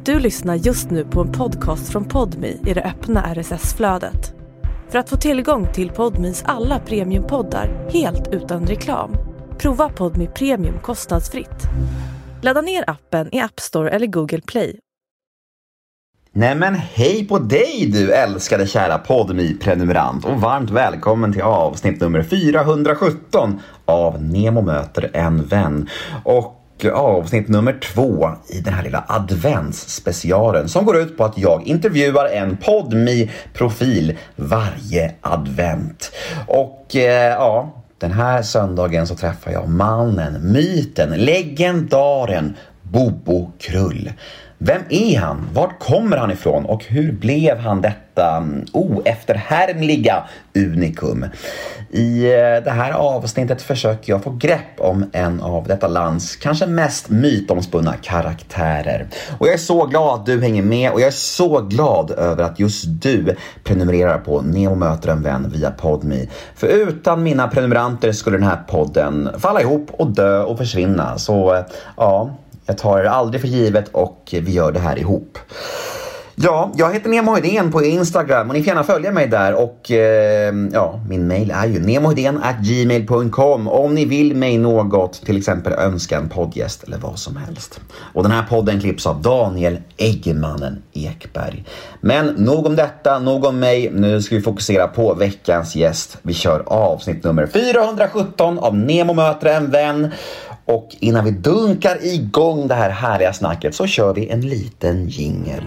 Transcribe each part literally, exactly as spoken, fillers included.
Du lyssnar just nu på en podcast från Podmi i det öppna R S S-flödet. För att få tillgång till Podmis alla premiumpoddar helt utan reklam, prova Podmi Premium kostnadsfritt. Ladda ner appen i App Store eller Google Play. Nej men hej på dig du älskade kära Podmi-prenumerant och varmt välkommen till avsnitt nummer fyrahundrasjutton av Nemo möter en vän. Och avsnitt nummer två i den här lilla adventsspecialen som går ut på att jag intervjuar en Podmi-profil varje advent. Och eh, ja, den här söndagen så träffar jag mannen, myten, legendaren Bobo Krull. Vem är han? Vart kommer han ifrån? Och hur blev han detta oefterhärmliga unikum? I det här avsnittet försöker jag få grepp om en av detta lands kanske mest mytomspunna karaktärer. Och jag är så glad att du hänger med och jag är så glad över att just du prenumererar på Nemo möter en vän via Podmi. För utan mina prenumeranter skulle den här podden falla ihop och dö och försvinna. Så ja... Jag tar det aldrig för givet och vi gör det här ihop. Ja, jag heter Nemo Hedén på Instagram och ni får gärna följa mig där. Och eh, ja, min mail är ju nemohedén at gmail dot com om ni vill mig något, till exempel önska en poddgäst eller vad som helst. Och den här podden klipps av Daniel Eggemannen Ekberg. Men nog om detta, nog om mig. Nu ska vi fokusera på veckans gäst. Vi kör avsnitt nummer fyrahundrasjutton av Nemo möter en vän. Och innan vi dunkar igång det här härliga snacket så kör vi en liten jingle.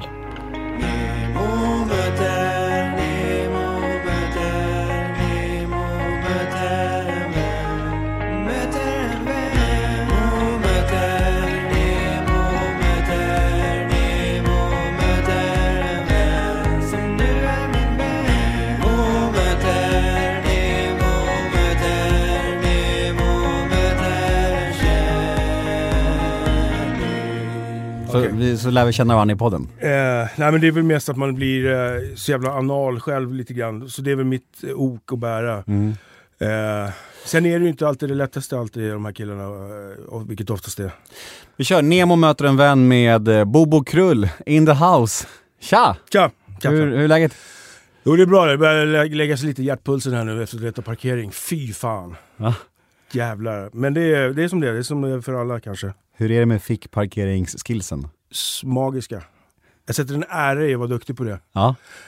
Så, vi, så lär vi känna varandra i podden. Eh, nej men det är väl mest att man blir eh, så jävla anal själv lite grann. Så det är väl mitt eh, ok att bära. Mm. Eh, sen är det ju inte alltid det lättaste alltid de här killarna, eh, vilket oftast är. Vi kör Nemo möter en vän med eh, Bobo Krull in the house. Tja! Tja! Hur, hur är läget? Jo det är bra, det börjar lä- lägga sig lite hjärtpulsen här nu efter att leta parkering. Fy fan. Va? Jävlar. Men det är, det är som det är, det är som det är för alla kanske. Hur är det med fickparkeringsskillsen? Magiska. Jag sätter en ära i att vara duktig på det. Ja.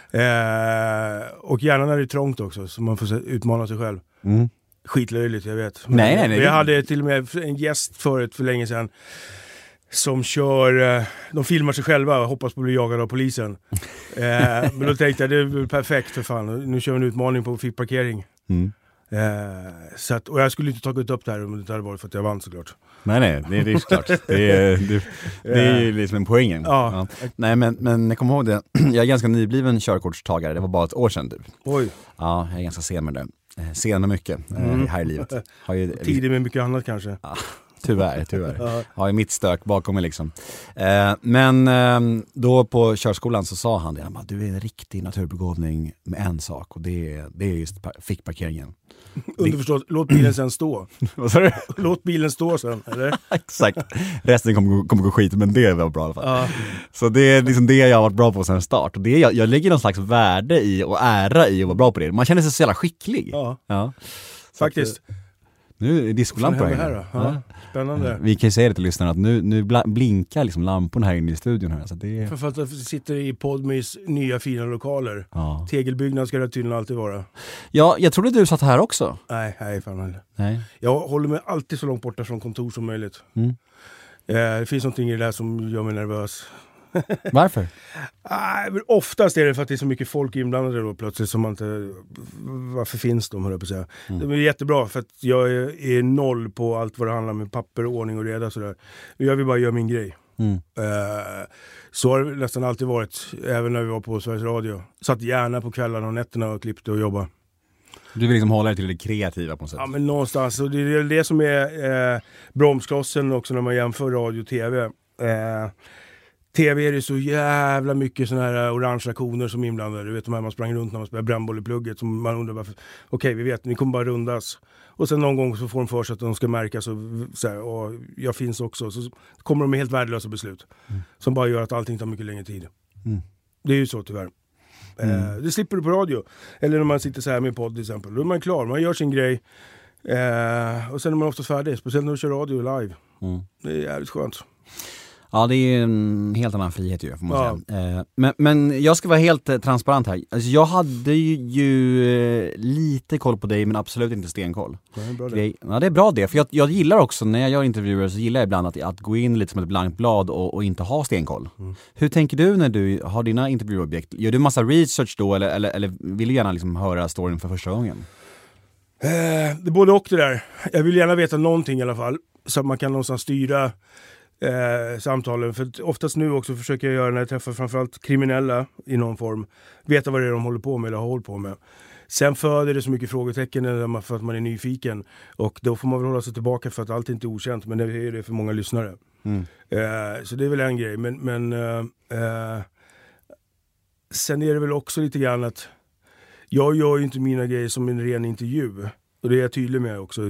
Eh, och gärna när det är trångt också, så man får utmana sig själv. Mm. Skitlöjligt, jag vet. Men nej, nej, nej. Jag hade till och med en gäst förut för länge sedan som kör, eh, de filmar sig själva och hoppas på att bli jagade av polisen. eh, men då tänkte jag, det är väl perfekt för fan. Nu kör vi en utmaning på fickparkering. Mm. Eh, så att, och jag skulle inte tagit upp det här om det inte hade varit för att jag vann såklart. Nej, nej, det är, det är klart. Det är, det, det är ju liksom en poängen. Ja. Ja. Nej, men, men jag kommer ihåg det. Jag är ganska nybliven körkortstagare. Det var bara ett år sedan typ. Oj. Ja, jag är ganska sen med det. Sen med mycket mm. här i livet. Har ju, tidigt med mycket annat kanske. Ja, tyvärr, tyvärr. Ja. Har ju mitt stök bakom mig liksom. Eh, men eh, då på körskolan så sa han det. Han bara, du är en riktig naturbegåvning med en sak. Och det är, det är just par- fickparkeringen. Underförstått, låt bilen sen stå. Vad sa du? Låt bilen stå sen, eller? Exakt. Resten kommer, kommer gå skit, men det var bra i alla fall. Ja. Så det är liksom det jag har varit bra på sedan start. Och det, jag, jag lägger någon slags värde i och ära i att vara bra på det. Man känner sig så jävla skicklig. Ja, ja. faktiskt. Att, nu är discolampor här. här då? Ja. Ja. Spännande. Vi kan ju säga det till lyssnarna att nu, nu blinkar liksom lamporna här inne i studion här. Så det är... För att vi sitter i Podmis nya fina lokaler. Ja. Tegelbyggnad ska det tydligen alltid vara. Ja, jag trodde du satt här också. Nej, nej fan nej. Jag håller mig alltid så långt borta från kontor som möjligt. Mm. Eh, det finns någonting i det där som gör mig nervös. Varför? Ah, oftast är det för att det är så mycket folk inblandade då plötsligt som man inte... Varför finns de, höll jag på att säga. Mm. Det är jättebra för att jag är, är noll på allt vad det handlar om papper, ordning och reda sådär. Jag vill bara göra min grej. Mm. Uh, så har det nästan alltid varit, även när vi var på Sveriges Radio. Satt gärna på kvällarna och nätterna och klippte och jobbade. Du vill liksom hålla dig till det kreativa på något sätt? Ja, men någonstans. Och det är det som är eh, bromsklossen också när man jämför radio och tv. Eh, tv är det så jävla mycket såna här orangea koner som inblandade. Du vet de här man sprang runt när man spelade brännboll i plugget. Som man undrar varför. Okej, vi vet, ni kommer bara rundas. Och sen någon gång så får de för sig att de ska märkas och, så här, och jag finns också. Så kommer de med helt värdelösa beslut. Mm. Som bara gör att allting tar mycket längre tid. Mm. Det är ju så tyvärr. Mm. Eh, det slipper du på radio. Eller när man sitter så här med podd till exempel. Då är man klar, man gör sin grej. Eh, och sen är man oftast färdig. Speciellt när du kör radio live. Mm. Det är jävligt skönt. Ja, det är en helt annan frihet ju, får man ja. säga. Eh, men, men jag ska vara helt eh, transparent här. Alltså, jag hade ju, ju eh, lite koll på dig, men absolut inte stenkoll. Ja, det är bra det. Det, ja, det är bra det. För jag, jag gillar också, när jag gör intervjuer så gillar jag ibland att, att gå in lite som ett blankt blad och, och inte ha stenkoll. Mm. Hur tänker du när du har dina intervjuobjekt? Gör du massa research då, eller, eller, eller vill du gärna liksom höra storyn för första gången? Eh, det är både och det där. Jag vill gärna veta någonting i alla fall. Så att man kan någonstans styra Eh, samtalen, för oftast nu också försöker jag göra när jag träffar framförallt kriminella i någon form, veta vad det är de håller på med eller har hållit på med. Sen föder det så mycket frågetecken för att man är nyfiken, och då får man väl hålla sig tillbaka för att allt inte är okänt, men det är det för många lyssnare. Mm. Eh, så det är väl en grej, men, men eh, eh, sen är det väl också lite grann att jag gör ju inte mina grejer som en ren intervju, och det är jag tydlig med också.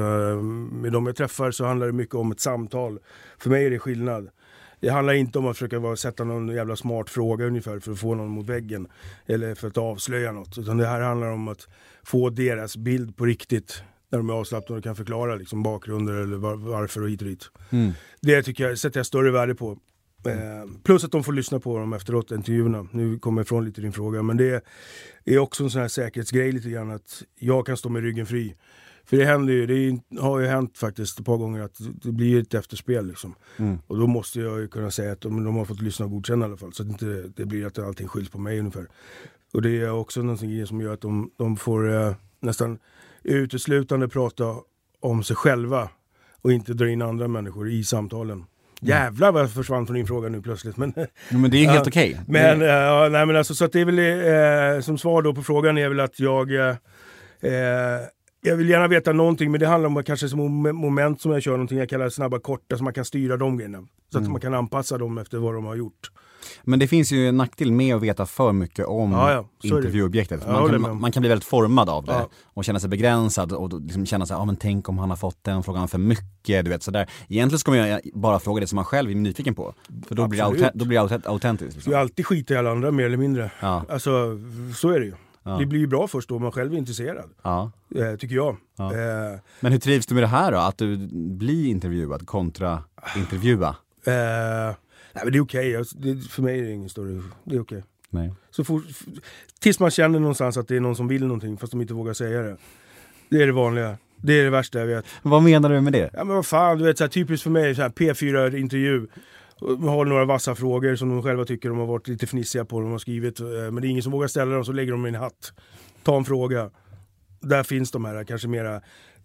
Med de jag träffar så handlar det mycket om ett samtal. För mig är det skillnad. Det handlar inte om att försöka vara, sätta någon jävla smart fråga ungefär för att få någon mot väggen eller för att avslöja något. Utan det här handlar om att få deras bild på riktigt när de är avslappnade och kan förklara liksom bakgrunder eller var, varför och hit och dit. Mm. Det tycker jag, sätter jag större värde på. Eh, plus att de får lyssna på dem efteråt, intervjuerna. Nu kommer jag ifrån lite din fråga, men det är också en sån här säkerhetsgrej lite grann, att jag kan stå med ryggen fri. För det händer ju, det har ju hänt faktiskt ett par gånger att det blir ett efterspel liksom. Mm. Och då måste jag ju kunna säga att de, de har fått lyssna och godkänna i alla fall. Så att inte det blir att allting skylls på mig ungefär. Och det är också någonting som gör att de, de får eh, nästan uteslutande prata om sig själva och inte dra in andra människor i samtalen. Mm. Jävlar vad jag försvann från din fråga nu plötsligt. Men, ja, men det är helt okej. Okay. Men, äh, nej, men alltså, så att det är väl, eh, som svar då på frågan är väl att jag... Eh, eh, Jag vill gärna veta någonting, men det handlar om kanske som moment som jag kör någonting jag kallar snabba korta, så man kan styra de grejerna. Så att mm. man kan anpassa dem efter vad de har gjort. Men det finns ju en nackdel med att veta för mycket om ja, ja. intervjuobjektet. Man kan, man, man kan bli väldigt formad av det ja. och känna sig begränsad och liksom känna sig, ja ah, men tänk om han har fått den frågan för mycket, du vet sådär. Egentligen ska man ju bara fråga det som man själv är nyfiken på. För då Absolut. blir det, då blir det autentiskt. Liksom. Du alltid skiter i alla andra mer eller mindre. Ja. Alltså, så är det ju. Ja. Det blir ju bra först då man själv är intresserad. Ja. Eh, tycker jag. Ja. Eh, Men hur trivs du med det här då? Att du blir intervjuad kontra intervjua? Eh, nej, men det är okej. Okay. För mig är det ingen större... Det är okej. Okay. Nej. Så for, tills man känner någonstans att det är någon som vill någonting fast de inte vågar säga det. Det är det vanliga. Det är det värsta jag vet. Vad menar du med det? Ja, men vad fan, du vet, så här, typiskt för mig så här, P fyra-intervju. De har några vassa frågor som de själva tycker de har varit lite fnissiga på, de har skrivit, men det är ingen som vågar ställa dem, så lägger de i en hatt. Ta en fråga. Där finns de här kanske mera,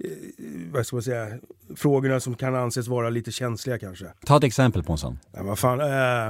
vad ska man säga, frågorna som kan anses vara lite känsliga kanske. Ta ett exempel på en sån. Ja, vad fan, äh,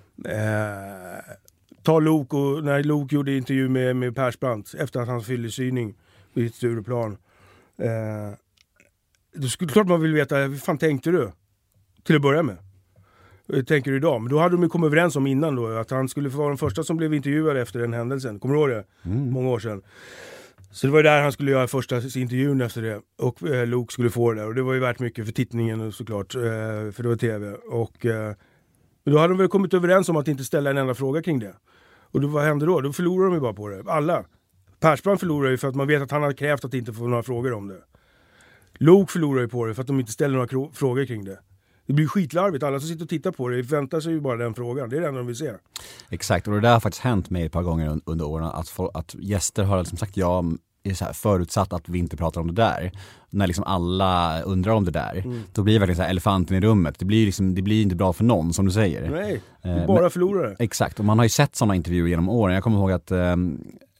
äh, ta Lok, och när Lok gjorde intervju med, med Persbrandt efter att han fyllde syning vid Stureplan. Äh, då skulle klart man vill veta, vad fan tänkte du? Till att börja med. Tänker du idag? Men då hade de ju kommit överens om innan då att han skulle få vara den första som blev intervjuad efter den händelsen. Kommer du ihåg det? Mm. Många år sedan. Så det var ju där han skulle göra första intervjun efter det. Och eh, Luke skulle få det där. Och det var ju värt mycket för tittningen såklart. Eh, för det var tv. Och eh, då hade de väl kommit överens om att inte ställa en enda fråga kring det. Och då, vad hände då? Då förlorade de ju bara på det. Alla. Persbrandt förlorade ju för att man vet att han hade krävt att inte få några frågor om det. Luke förlorade ju på det för att de inte ställer några kro- frågor kring det. Det blir skitlarvigt. Alla som sitter och tittar på det väntar sig ju bara den frågan. Det är det enda de vill se. Exakt, och det där har faktiskt hänt mig ett par gånger under åren. Att, få, att gäster har som sagt, jag är så här förutsatt att vi inte pratar om det där. När liksom alla undrar om det där. Mm. Då blir det verkligen så här elefanten i rummet. Det blir, liksom, det blir inte bra för någon, som du säger. Nej, du bara förlorar det. Exakt, och man har ju sett sådana intervjuer genom åren. Jag kommer ihåg att... Um,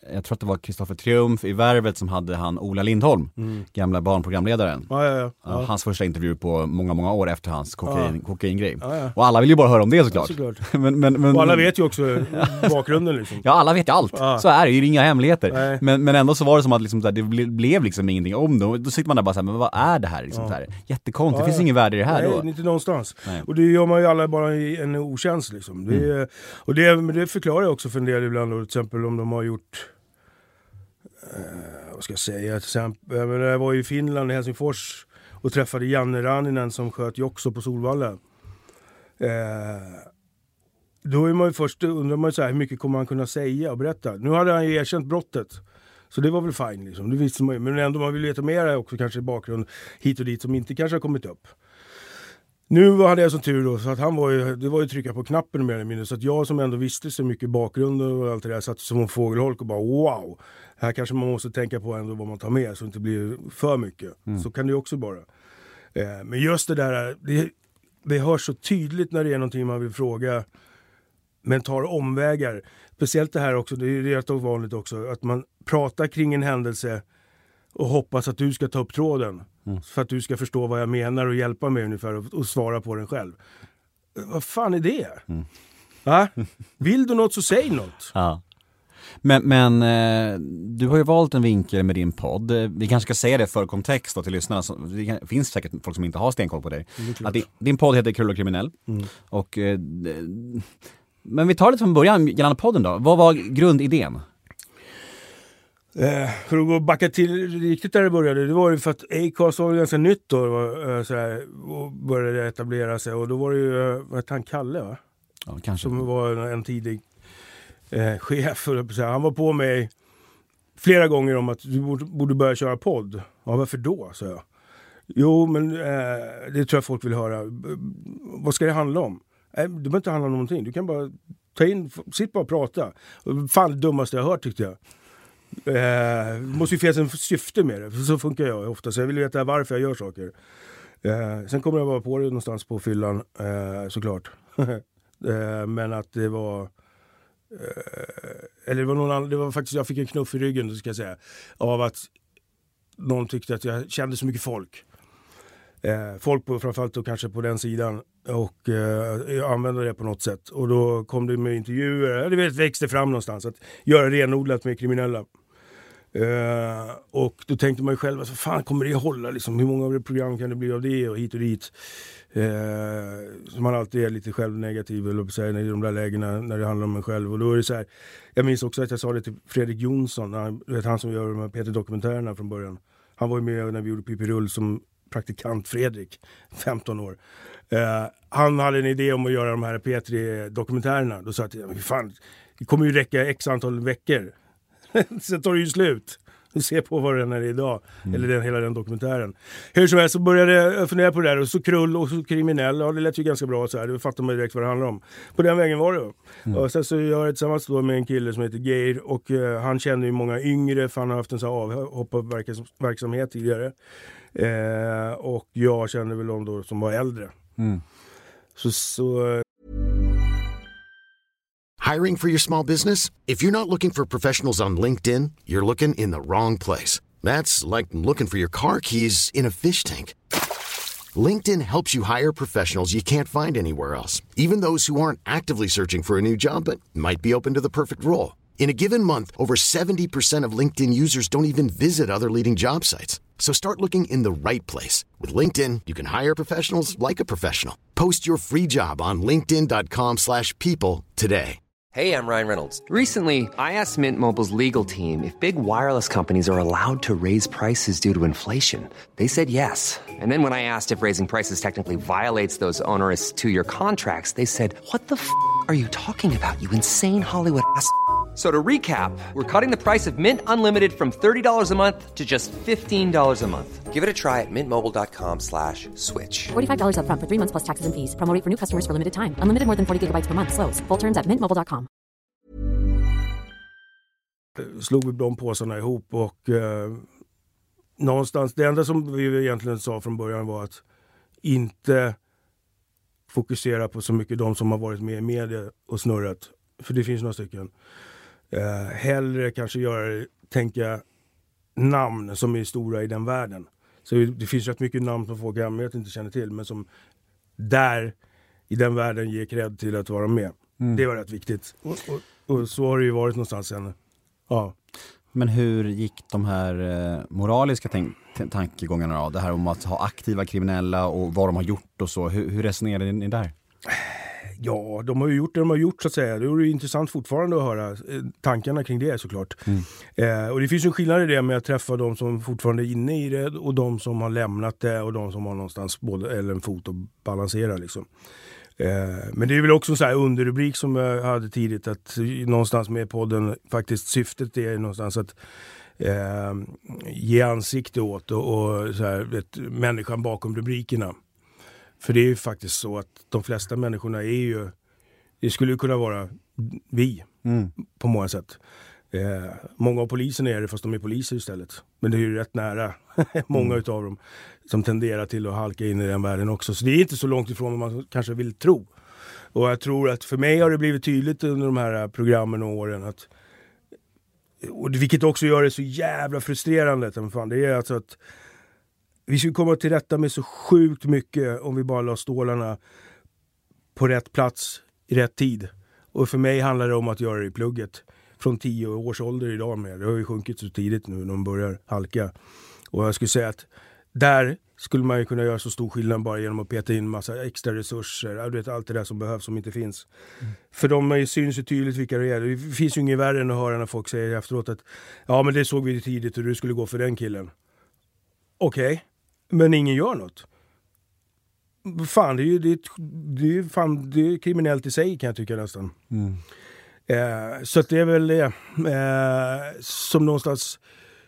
jag tror att det var Kristoffer Triumf i Värvet som hade han Ola Lindholm, mm. gamla barnprogramledaren. Ja, ja, ja. Ja. Hans första intervju på många, många år efter hans kokain, ja. kokaingrej. Ja, ja. Och alla vill ju bara höra om det såklart. Ja, såklart. men, men, men, och alla vet ju också bakgrunden liksom. Ja, alla vet ju allt. Ja. Så är det ju, inga hemligheter. Men, men ändå så var det som att liksom, det blev, blev liksom ingenting om det. Då sitter man där bara så här, men vad är det här? Liksom, ja. här? Jättekonstigt, ja, det finns ja. ingen värde i det här. Nej, då. Inte någonstans. Nej. Och det gör man ju alla bara i en otjänst liksom. Det är, mm. Och det, men det förklarar jag också för en del ibland då, till exempel om de har gjort eh, vad ska jag säga, till exempel, jag, menar, jag var i Finland i Helsingfors och träffade Janne Ranninen som sköt Joxo på Solvalla. Eh, då är man ju först, undrar man ju så här, hur mycket kommer han kunna säga och berätta. Nu hade han ju erkänt brottet. Så det var väl fine liksom, det visste man ju. Men ändå man vill veta mer också kanske i bakgrund hit och dit som inte kanske har kommit upp. Nu hade jag som tur då, så att han var ju, det var ju trycka på knappen mer eller mindre. Så att jag som ändå visste så mycket bakgrund och allt det där satt som en fågelholk och bara wow. Här kanske man måste tänka på ändå vad man tar med så det inte blir för mycket. Mm. Så kan det ju också bara. Eh, men just det där, det, det hörs så tydligt när det är någonting man vill fråga. Men tar omvägar. Speciellt det här också, det är rätt vanligt också. Att man pratar kring en händelse och hoppas att du ska ta upp tråden. Mm. För att du ska förstå vad jag menar och hjälpa mig ungefär och, och svara på den själv. Vad fan är det? Mm. Va? Vill du något så säg något. Ja. Men, men eh, du har ju valt en vinkel med din podd. Vi kanske ska säga det för kontext då till lyssnarna. Det finns säkert folk som inte har stenkoll på dig. Att din, din podd heter Krull och kriminell. Mm. Och, eh, men vi tar det från början gällande podden då. Vad var grundidén? Eh, för att gå backa till riktigt där det började, det var ju för att Acast var ganska nytt då var, sådär, och började etablera sig. Och då var det ju, vad heter han, Kalle va? Ja, kanske. Som var en, en tidig eh, chef. Han var på mig flera gånger om att du borde, borde börja köra podd. Ja, varför då? Så jag. Jo, men eh, det tror jag folk vill höra. Vad ska det handla om? Eh, det behöver inte handla om någonting. Du kan bara ta in, sitt bara och prata. Fan det dummaste jag har hört tyckte jag. Eh, måste ju finnas en syfte med det. Så funkar jag ofta. Så jag vill veta varför jag gör saker. Eh, sen kommer jag bara på det någonstans på fyllan. Eh, såklart. eh, men att det var... Eh, eller det var någon annan... Det var faktiskt... Jag fick en knuff i ryggen, ska jag säga. Av att någon tyckte att jag kände så mycket folk. Eh, folk på, framförallt då kanske på den sidan. Och eh, jag använde det på något sätt. Och då kom det med intervjuer. Det vet, växte fram någonstans. Att göra renodlat med kriminella. Eh, och då tänkte man ju själv, alltså, fan kommer det hålla? Liksom, hur många program kan det bli av det och hit och dit? Eh, så man alltid är lite självnegativ eller säga, i de där lägena när det handlar om en själv. Och då är det så här, jag minns också att jag sa det till Fredrik Jonsson. Han, vet, han som gör de här Peter-dokumentärerna från början. Han var ju med när vi gjorde Pippi Rull som praktikant Fredrik, femton år. Uh, han hade en idé om att göra de här P tre-dokumentärerna. Då sa jag till honom, fan, det kommer ju räcka x antal veckor. Sen tar det ju slut. Du ser på vad den är idag. Mm. Eller den, hela den dokumentären. Hur som helst så började jag fundera på det där. Och så Krull och så kriminell. Ja, det lät ju ganska bra så här. Det fattar man direkt vad det handlar om. På den vägen var det. Mm. Och sen så gör jag tillsammans då med en kille som heter Geir. Och uh, han känner ju många yngre. För han har haft en sån här avhopparverksamhet tidigare. Eh, och jag känner väl de då som var äldre. Mm. Så, så... Hiring for your small business? If you're not looking for professionals on LinkedIn, you're looking in the wrong place. That's like looking for your car keys in a fish tank. LinkedIn helps you hire professionals you can't find anywhere else. Even those who aren't actively searching for a new job but might be open to the perfect role. In a given month, over seventy percent of LinkedIn users don't even visit other leading job sites. So start looking in the right place. With LinkedIn, you can hire professionals like a professional. Post your free job on linkedin dot com slash people today. Hey, I'm Ryan Reynolds. Recently, I asked Mint Mobile's legal team if big wireless companies are allowed to raise prices due to inflation. They said yes. And then when I asked if raising prices technically violates those onerous two-year contracts, they said, what the f*** are you talking about, you insane Hollywood ass f- So to recap, we're cutting the price of Mint Unlimited from thirty dollars a month to just fifteen dollars a month. Give it a try at mintmobile.com slash switch. forty-five dollars up front for three months plus taxes and fees. Promo rate for new customers for limited time. Unlimited more than forty gigabytes per month. Slows full terms at mint mobile dot com. Slog vi de påsarna ihop och eh, någonstans, det enda som vi egentligen sa från början var att inte fokusera på så mycket de som har varit med i media och snurrat. För det finns några stycken. Eh, hellre kanske göra, tänka namn som är stora i den världen. Så det finns rätt mycket namn som folk i allmänhet inte känner till, men som där i den världen ger cred till att vara med. Mm. Det var rätt viktigt. Och, och, och så har det ju varit någonstans sen. Ja. Men hur gick de här eh, moraliska tänk- t- tankegångarna då? Det här om att ha aktiva kriminella och vad de har gjort och så. Hur, hur resonerade ni där? Ja, de har ju gjort det de har gjort så att säga. Det är ju intressant fortfarande att höra eh, tankarna kring det såklart. Mm. Eh, och det finns ju en skillnad i det med att träffa de som fortfarande är inne i det och de som har lämnat det och de som har någonstans både, eller en fot att balansera liksom. Eh, men det är väl också en sån här underrubrik som jag hade tidigt, att någonstans med podden faktiskt syftet är någonstans att eh, ge ansikte åt och, och så här, vet, människan bakom rubrikerna. För det är ju faktiskt så att de flesta människorna är ju, det skulle ju kunna vara vi mm. på många sätt. Eh, många av polisen är det fast de är poliser istället. Men det är ju rätt nära många mm. utav dem som tenderar till att halka in i den världen också. Så det är inte så långt ifrån vad man kanske vill tro. Och jag tror att för mig har det blivit tydligt under de här programmen och åren att, och vilket också gör det så jävla frustrerande, det är alltså att vi skulle komma till rätta med så sjukt mycket om vi bara la stålarna på rätt plats i rätt tid. Och för mig handlar det om att göra det i plugget. Från tio års ålder idag med. Det har ju sjunkit så tidigt nu när de börjar halka. Och jag skulle säga att där skulle man ju kunna göra så stor skillnad bara genom att peta in massa extra resurser. Du vet, allt det där som behövs som inte finns. Mm. För de syns ju tydligt vilka det är. Det finns ju inget värre än att höra när folk säger efteråt att ja, men det såg vi tidigt och du skulle gå för den killen. Okej. Okay. Men ingen gör något. Fan, det är ju det är, det är, fan, det är kriminellt i sig kan jag tycka nästan. Mm. Eh, så att det är väl det eh, som någonstans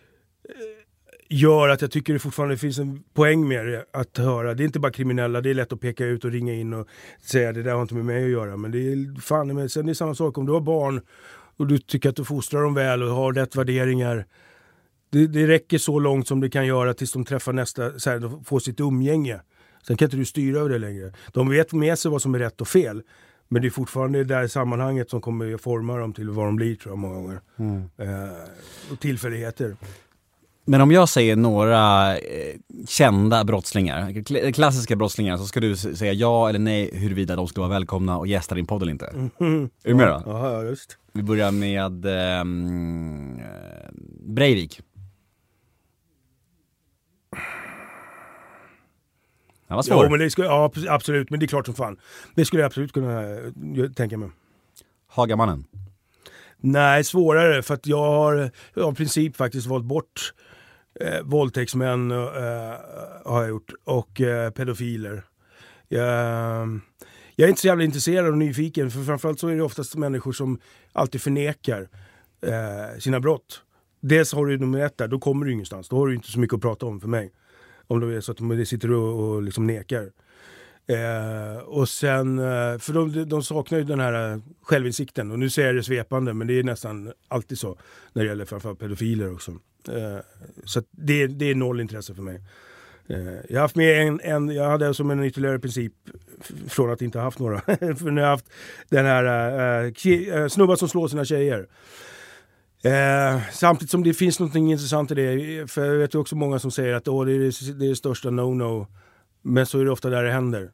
eh, gör att jag tycker det fortfarande finns en poäng med det att höra. Det är inte bara kriminella, det är lätt att peka ut och ringa in och säga det där har inte med mig att göra. Men det är fan, men sen är det samma sak om du har barn och du tycker att du fostrar dem väl och har rätt värderingar. Det, det räcker så långt som det kan göra tills de träffar nästa, så här, de får sitt umgänge. Sen kan inte du styra över det längre. De vet med sig vad som är rätt och fel. Men det är fortfarande det där sammanhanget som kommer att forma dem till vad de blir, tror jag, många gånger. Mm. Eh, och tillfälligheter. Men om jag säger några eh, kända brottslingar, kl- klassiska brottslingar, så ska du säga ja eller nej huruvida de ska vara välkomna och gästa din podd eller inte. Mm. Är du med då? Ja, just. Vi börjar med eh, Breivik. Det var svårt. Ja, men det skulle, ja, absolut. Men det är klart som fan. Det skulle jag absolut kunna tänka mig. Hagamannen? Nej, svårare. För att jag har i princip faktiskt valt bort eh, våldtäktsmän eh, har jag gjort. Och eh, pedofiler. Jag, jag är inte så jävla intresserad och nyfiken. För framförallt så är det oftast människor som alltid förnekar eh, sina brott. Dels har du nummer ett där, då kommer du ingenstans. Då har du inte så mycket att prata om för mig. Om det är så att de sitter och, och liksom nekar. Eh, och sen, för de, de saknar ju den här självinsikten. Och nu säger jag det svepande, men det är nästan alltid så. När det gäller framförallt pedofiler också. Eh, så det, det är noll intresse för mig. Eh, jag har haft med en, en, jag hade som en ytterligare princip från att inte ha haft några. För när jag har haft den här eh, snubbar som slår sina tjejer. Eh, samtidigt som det finns något intressant i det, för jag vet ju också många som säger att åh, det, är det, det är det största no-no, men så är det ofta där det händer.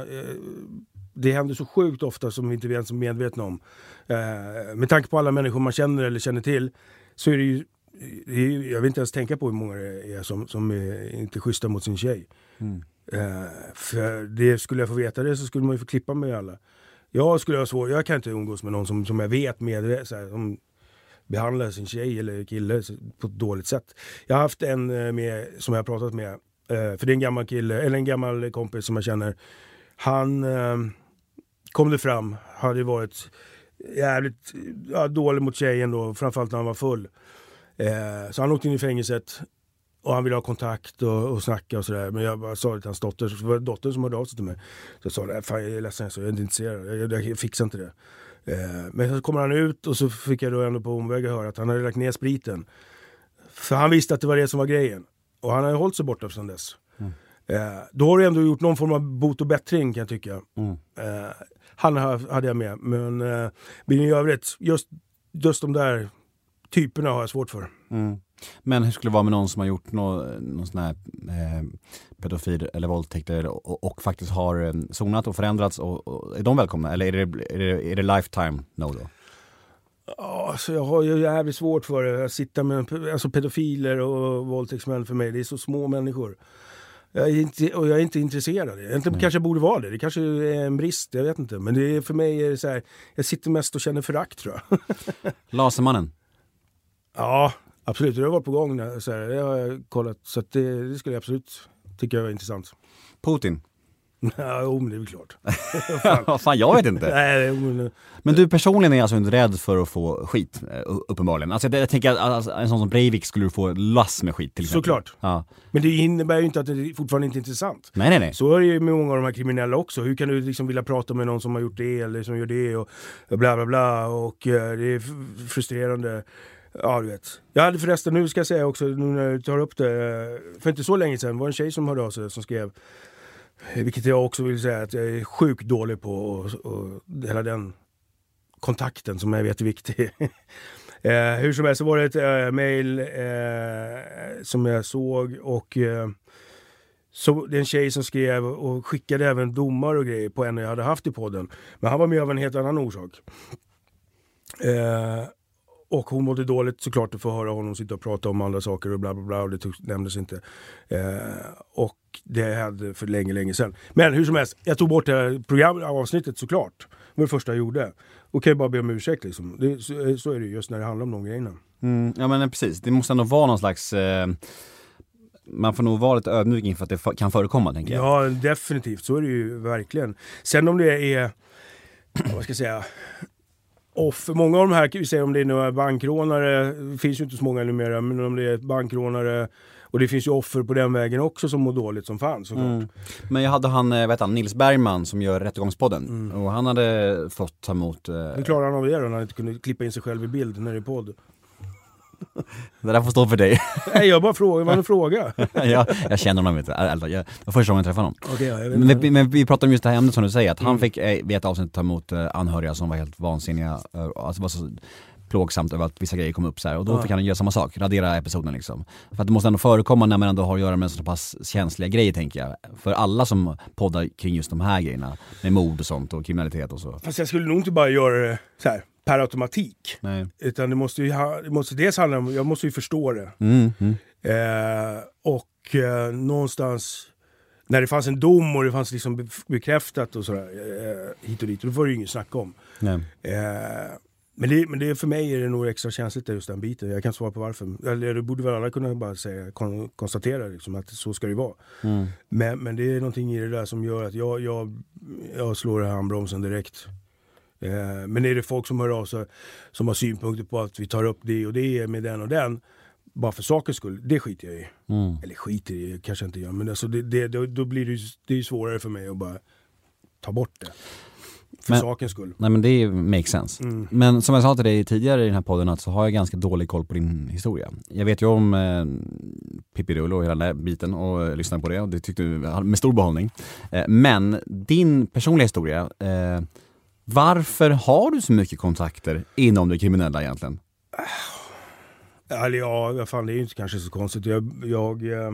Det händer så sjukt ofta som vi inte är så medvetna om. Eh, med tanke på alla människor man känner eller känner till, så är det ju, jag vill inte ens tänka på hur många det är som, som är inte schyssta mot sin tjej. Mm. Eh, för det skulle jag få veta det, så skulle man ju få klippa med alla. Jag skulle ha svårt, jag kan inte umgås med någon som, som jag vet med så här, som behandlar sin tjej eller kille på ett dåligt sätt. Jag har haft en med, som jag har pratat med, för det är en gammal kille, eller en gammal kompis som jag känner. Han kom det fram, hade varit jävligt ja, dålig mot tjejen då, framförallt när han var full. Så han åkte in i fängelset och han ville ha kontakt och, och snacka och sådär. Men jag bara sa det till hans dotter, så var det dottern som hörde av sig till mig. Så jag sa, fan jag är ledsen, så jag är inte intresserad, jag, jag, jag fixar inte det. Men så kommer han ut och så fick jag då ändå på omväg höra att han hade lagt ner spriten. För han visste att det var det som var grejen. Och han har ju hållit sig borta sedan dess. Mm. Eh, då har du ändå gjort någon form av bot och bättring, kan jag tycka. Mm. Eh, han hade jag med. Men eh, i övrigt, just just de där typerna har jag svårt för. Mm. Men hur skulle det vara med någon som har gjort någon, någon sån här eh, pedofil eller våldtäkter och, och faktiskt har eh, zonat och förändrats och, och är de välkomna? Eller är det, är det, är det lifetime no då? Ja, så jag har ju jävligt svårt för det. Jag sitter med alltså pedofiler och våldtäktsmän för mig. Det är så små människor. Jag är inte, och jag är inte intresserad. Jag inte, kanske borde vara det. Det kanske är en brist, jag vet inte. Men det är, för mig är det så här, jag sitter mest och känner förakt, tror jag. Lasermannen? Ja, absolut. Det har varit på gång där, så här, det har jag kollat. Så att det, det skulle jag absolut tycka var intressant. Putin? Ja, jo, men det är väl klart. fan. fan, jag vet inte. Nej, men... men du personligen är alltså inte rädd för att få skit, uppenbarligen. Alltså, jag, jag tänker att alltså, en sån som Breivik skulle du få lass med skit till exempel. Såklart. Ja. Men det innebär ju inte att det fortfarande inte är intressant. Nej, nej, nej. Så är det ju med många av de här kriminella också. Hur kan du liksom vilja prata med någon som har gjort det eller som gör det och bla bla bla. Och uh, det är frustrerande. Ja, du vet. Jag hade förresten, nu ska jag säga också, nu när du tar upp det, för inte så länge sedan var en tjej som hörde av sig som skrev, vilket jag också vill säga att jag är sjukt dålig på, och, och hela den kontakten som jag vet är viktig. eh, hur som helst så var det ett eh, mejl eh, som jag såg och eh, så det är en tjej som skrev och skickade även domar och grejer på en jag hade haft i podden. Men han var med av en helt annan orsak. Eh, Och hon mådde dåligt såklart att få höra honom sitta och prata om andra saker och bla bla bla och det tog, nämndes inte. Eh, och det hade för länge, länge sedan. Men hur som helst, jag tog bort det här programavsnittet såklart. Det var det första jag gjorde. Och kan jag bara be om ursäkt liksom. Det, så, så är det just när det handlar om de grejerna. Mm, ja men precis, det måste ändå vara någon slags... Eh... Man får nog vara lite ödmjuk inför att det kan förekomma, tänker jag. Ja, definitivt. Så är det ju verkligen. Sen om det är... Vad ska jag säga... Offer, många av de här, vi säger om det är några bankrånare, det finns ju inte så många numera, men om det är bankrånare, och det finns ju offer på den vägen också som mår dåligt som fan, såklart. Mm. Men jag hade han, vet han, Nils Bergman som gör Rättegångspodden, mm. och han hade fått ta emot... Eh... Hur klarar han av det då när han inte kunde klippa in sig själv i bild när det är podd? Det där får stå för dig. Nej, jag bara frågar, vad är en fråga? ja, jag känner honom inte. Alltså, jag, det var första gången jag träffade honom. Okay, ja, jag men, vi, men vi pratar om just det här ämnet som du säger, att mm. han fick eh, vid ett avsnitt ta emot eh, anhöriga som var helt vansinniga. Eh, alltså det var så plågsamt över att vissa grejer kom upp så här. Och då ja. fick han göra samma sak, radera episoden liksom. För att det måste ändå förekomma när man ändå har att göra med så pass känsliga grejer, tänker jag. För alla som poddar kring just de här grejerna, med mord och sånt och kriminalitet och så. Fast jag skulle nog inte bara göra det så här per automatik. Nej. Utan det måste ju ha, det måste dels handla om, jag måste ju förstå det. Mm, mm. Eh, och eh, någonstans när det fanns en dom och det fanns liksom bekräftat och sådär eh, hit och dit, då var det ju inget snack om. Nej. Eh, men, det, men det, för mig är det nog extra känsligt just den biten. Jag kan svara på varför. Eller det borde väl alla kunna bara säga, kon, konstatera liksom, att så ska det vara. Mm. Men, men det är någonting i det där som gör att jag, jag, jag slår handbromsen direkt. Eh, men är det folk som hör av sig som har synpunkter på att vi tar upp det och det med den och den bara för sakens skull, det skiter jag i. Mm. Eller skiter i, kanske inte jag, men alltså det, det, då, då blir det, det är svårare för mig att bara ta bort det. För men, sakens skull. Nej men det makes sense. Mm. Men som jag sa till dig tidigare i den här podden, att så har jag ganska dålig koll på din historia. Jag vet ju om eh, Pippi Rullo och hela den där biten och lyssnade på det och det tyckte du med stor behållning. Eh, men din personliga historia, eh, varför har du så mycket kontakter inom det kriminella egentligen? Eller ja, fan, det är ju inte kanske så konstigt. Jag... jag eh...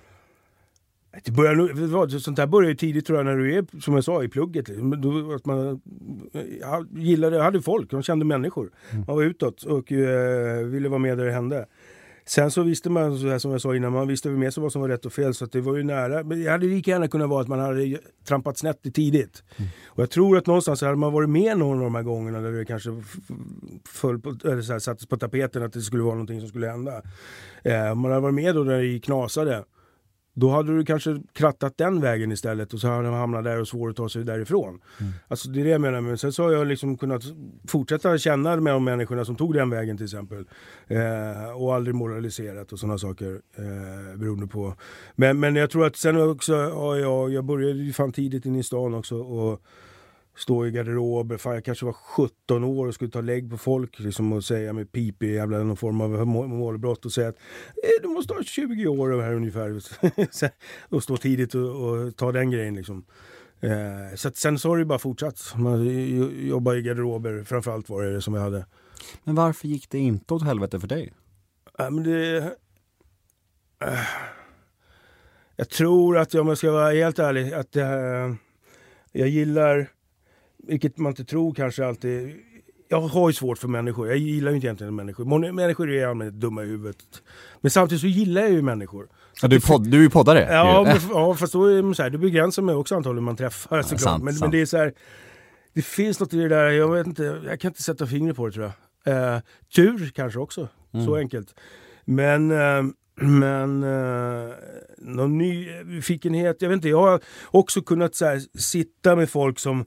Det börjar, sånt här börjar ju tidigt tror jag när du är, som jag sa, i plugget. Då, att man ja, gillade, hade folk, de kände människor. Man var utåt och eh, ville vara med där det hände. Sen så visste man, så här, som jag sa innan, man visste med sig vad som var rätt och fel, så att det var ju nära. Men det hade lika gärna kunnat vara att man hade trampat snett i tidigt. Mm. Och jag tror att någonstans hade man varit med någon av de här gångerna där det kanske föll på, eller så här, sattes på tapeten att det skulle vara någonting som skulle hända. Eh, man hade varit med då när det knasade. Då hade du kanske krattat den vägen istället och så hade man hamnat där och svårt att ta sig därifrån. Mm. Alltså det är det jag menar. Men sen så har jag liksom kunnat fortsätta känna med de människorna som tog den vägen till exempel. Eh, och aldrig moraliserat och sådana saker eh, beroende på. Men, men jag tror att sen också, ja, jag, jag började ju fan tidigt in i stan också och stå i garderober. Fan, jag kanske var sjutton år och skulle ta lägg på folk liksom, och säga med pip i jävla någon form av målbrott och säga att eh, du måste ha tjugo år här ungefär. Och stå tidigt och, och ta den grejen liksom. Eh, så att sen så har det bara fortsatt. Man jobbar i garderober, framförallt var det som jag hade. Men varför gick det inte åt helvete för dig? Ja, men det... Uh, jag tror att, om jag ska vara helt ärlig, att uh, jag gillar, vilket man inte tror kanske alltid... Jag har ju svårt för människor. Jag gillar ju inte egentligen människor. Många människor är allmänt dumma i huvudet. Men samtidigt så gillar jag ju människor. Ja, du, är podd, du är ju poddare. Ja, men, ja, fast då är det så här, det begränsar mig också antagligen man träffar. Ja, sant, men, sant. men det är så här, det finns något i det där, jag vet inte, jag kan inte sätta fingret på det tror jag. Eh, tur kanske också, mm. så enkelt. Men, eh, men eh, någon nyfikenhet, jag vet inte, jag har också kunnat så här, sitta med folk som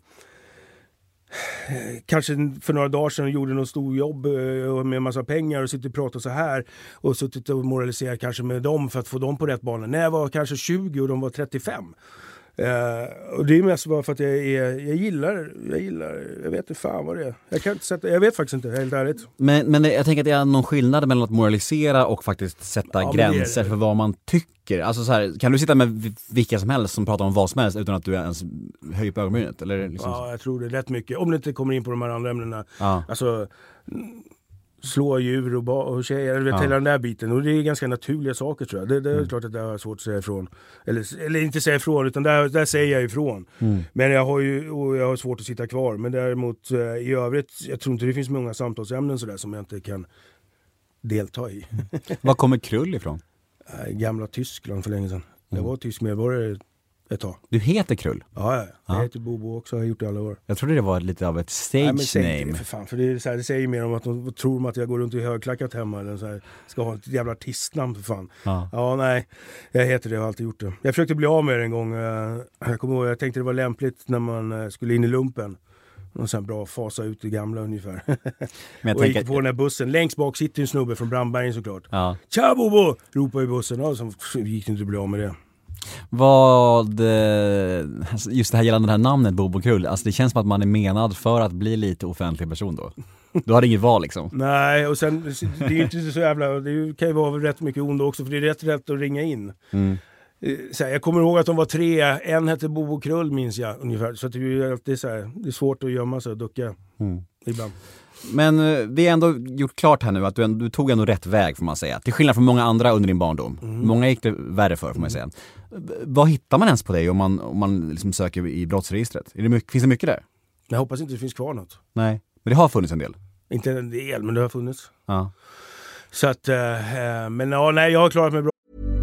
kanske för några dagar sedan gjorde något stor jobb med en massa pengar och sitter och pratar så här och suttit och moraliserat kanske med dem för att få dem på rätt bana. När jag var kanske tjugo och de var trettiofem. Uh, och det är mest bara för att jag, är, jag gillar, jag gillar, jag vet inte fan vad det är. Jag kan inte sätta, jag vet faktiskt inte, helt ärligt. Men, men jag tänker att det är någon skillnad mellan att moralisera och faktiskt sätta ja, gränser det det. för vad man tycker. Alltså så här, kan du sitta med vilka som helst som pratar om vad som helst utan att du ens höjer på ögonbrynet? Eller liksom... Ja, jag tror det är rätt mycket. Om det inte kommer in på de här andra ämnena. Ja. Alltså... slå djur och, ba- och tjejer, eller vet, ja. hela den där biten. Och det är ganska naturliga saker tror jag. Det, det är mm. klart att det är svårt att säga ifrån. Eller, eller inte säga ifrån, utan där, där säger jag ifrån. Mm. Men jag har ju och jag har svårt att sitta kvar. Men däremot eh, i övrigt, jag tror inte det finns många samtalsämnen sådär som jag inte kan delta i. Var kommer Krull ifrån? Gamla Tyskland för länge sedan. Mm. Jag var tysk medborgare ett tag. Du heter Krull? Ja, ja. jag ja. heter Bobo också, har gjort det alla år. Jag trodde det var lite av ett stage Nej, men säg name. Inte det, för fan, för det, är så här, det säger mer om att de tror att jag går runt i högklackat hemma eller så här, ska ha ett jävla artistnamn för fan. Ja. ja, nej, jag heter det, jag har alltid gjort det. Jag försökte bli av med det en gång. Jag kommer ihåg, jag tänkte det var lämpligt när man skulle in i lumpen. Och sen bra fasa ut det gamla ungefär. Men jag och gick på den här bussen. Längst bak sitter en snubbe från Brandbergen såklart. Ja. Tja Bobo! Ropade i bussen. Och så gick det inte att bli av med det. Vad, just det här gällande det här namnet Bobo Krull, alltså det känns som att man är menad för att bli lite offentlig person då. Du har inget val liksom. Nej, och sen det är ju inte så jävla, det kan ju vara rätt mycket onda också, för det är rätt rätt att ringa in. Mm. Så här, jag kommer ihåg att de var tre, en hette Bobo Krull minns jag ungefär, så att det är alltid så här, det är svårt att gömma sig och ducka mm. ibland. Men vi har ändå gjort klart här nu att du, du tog ändå rätt väg får man säga. Till skillnad från många andra under din barndom. Mm. Många gick det värre för får man säga. Vad hittar man ens på dig om man, om man liksom söker i brottsregistret? Är det mycket, finns det mycket där? Jag hoppas inte det finns kvar något. Nej, men det har funnits en del. Inte en del, men det har funnits. Ja. Så att, äh, men ja, nej, jag har klarat mig bra.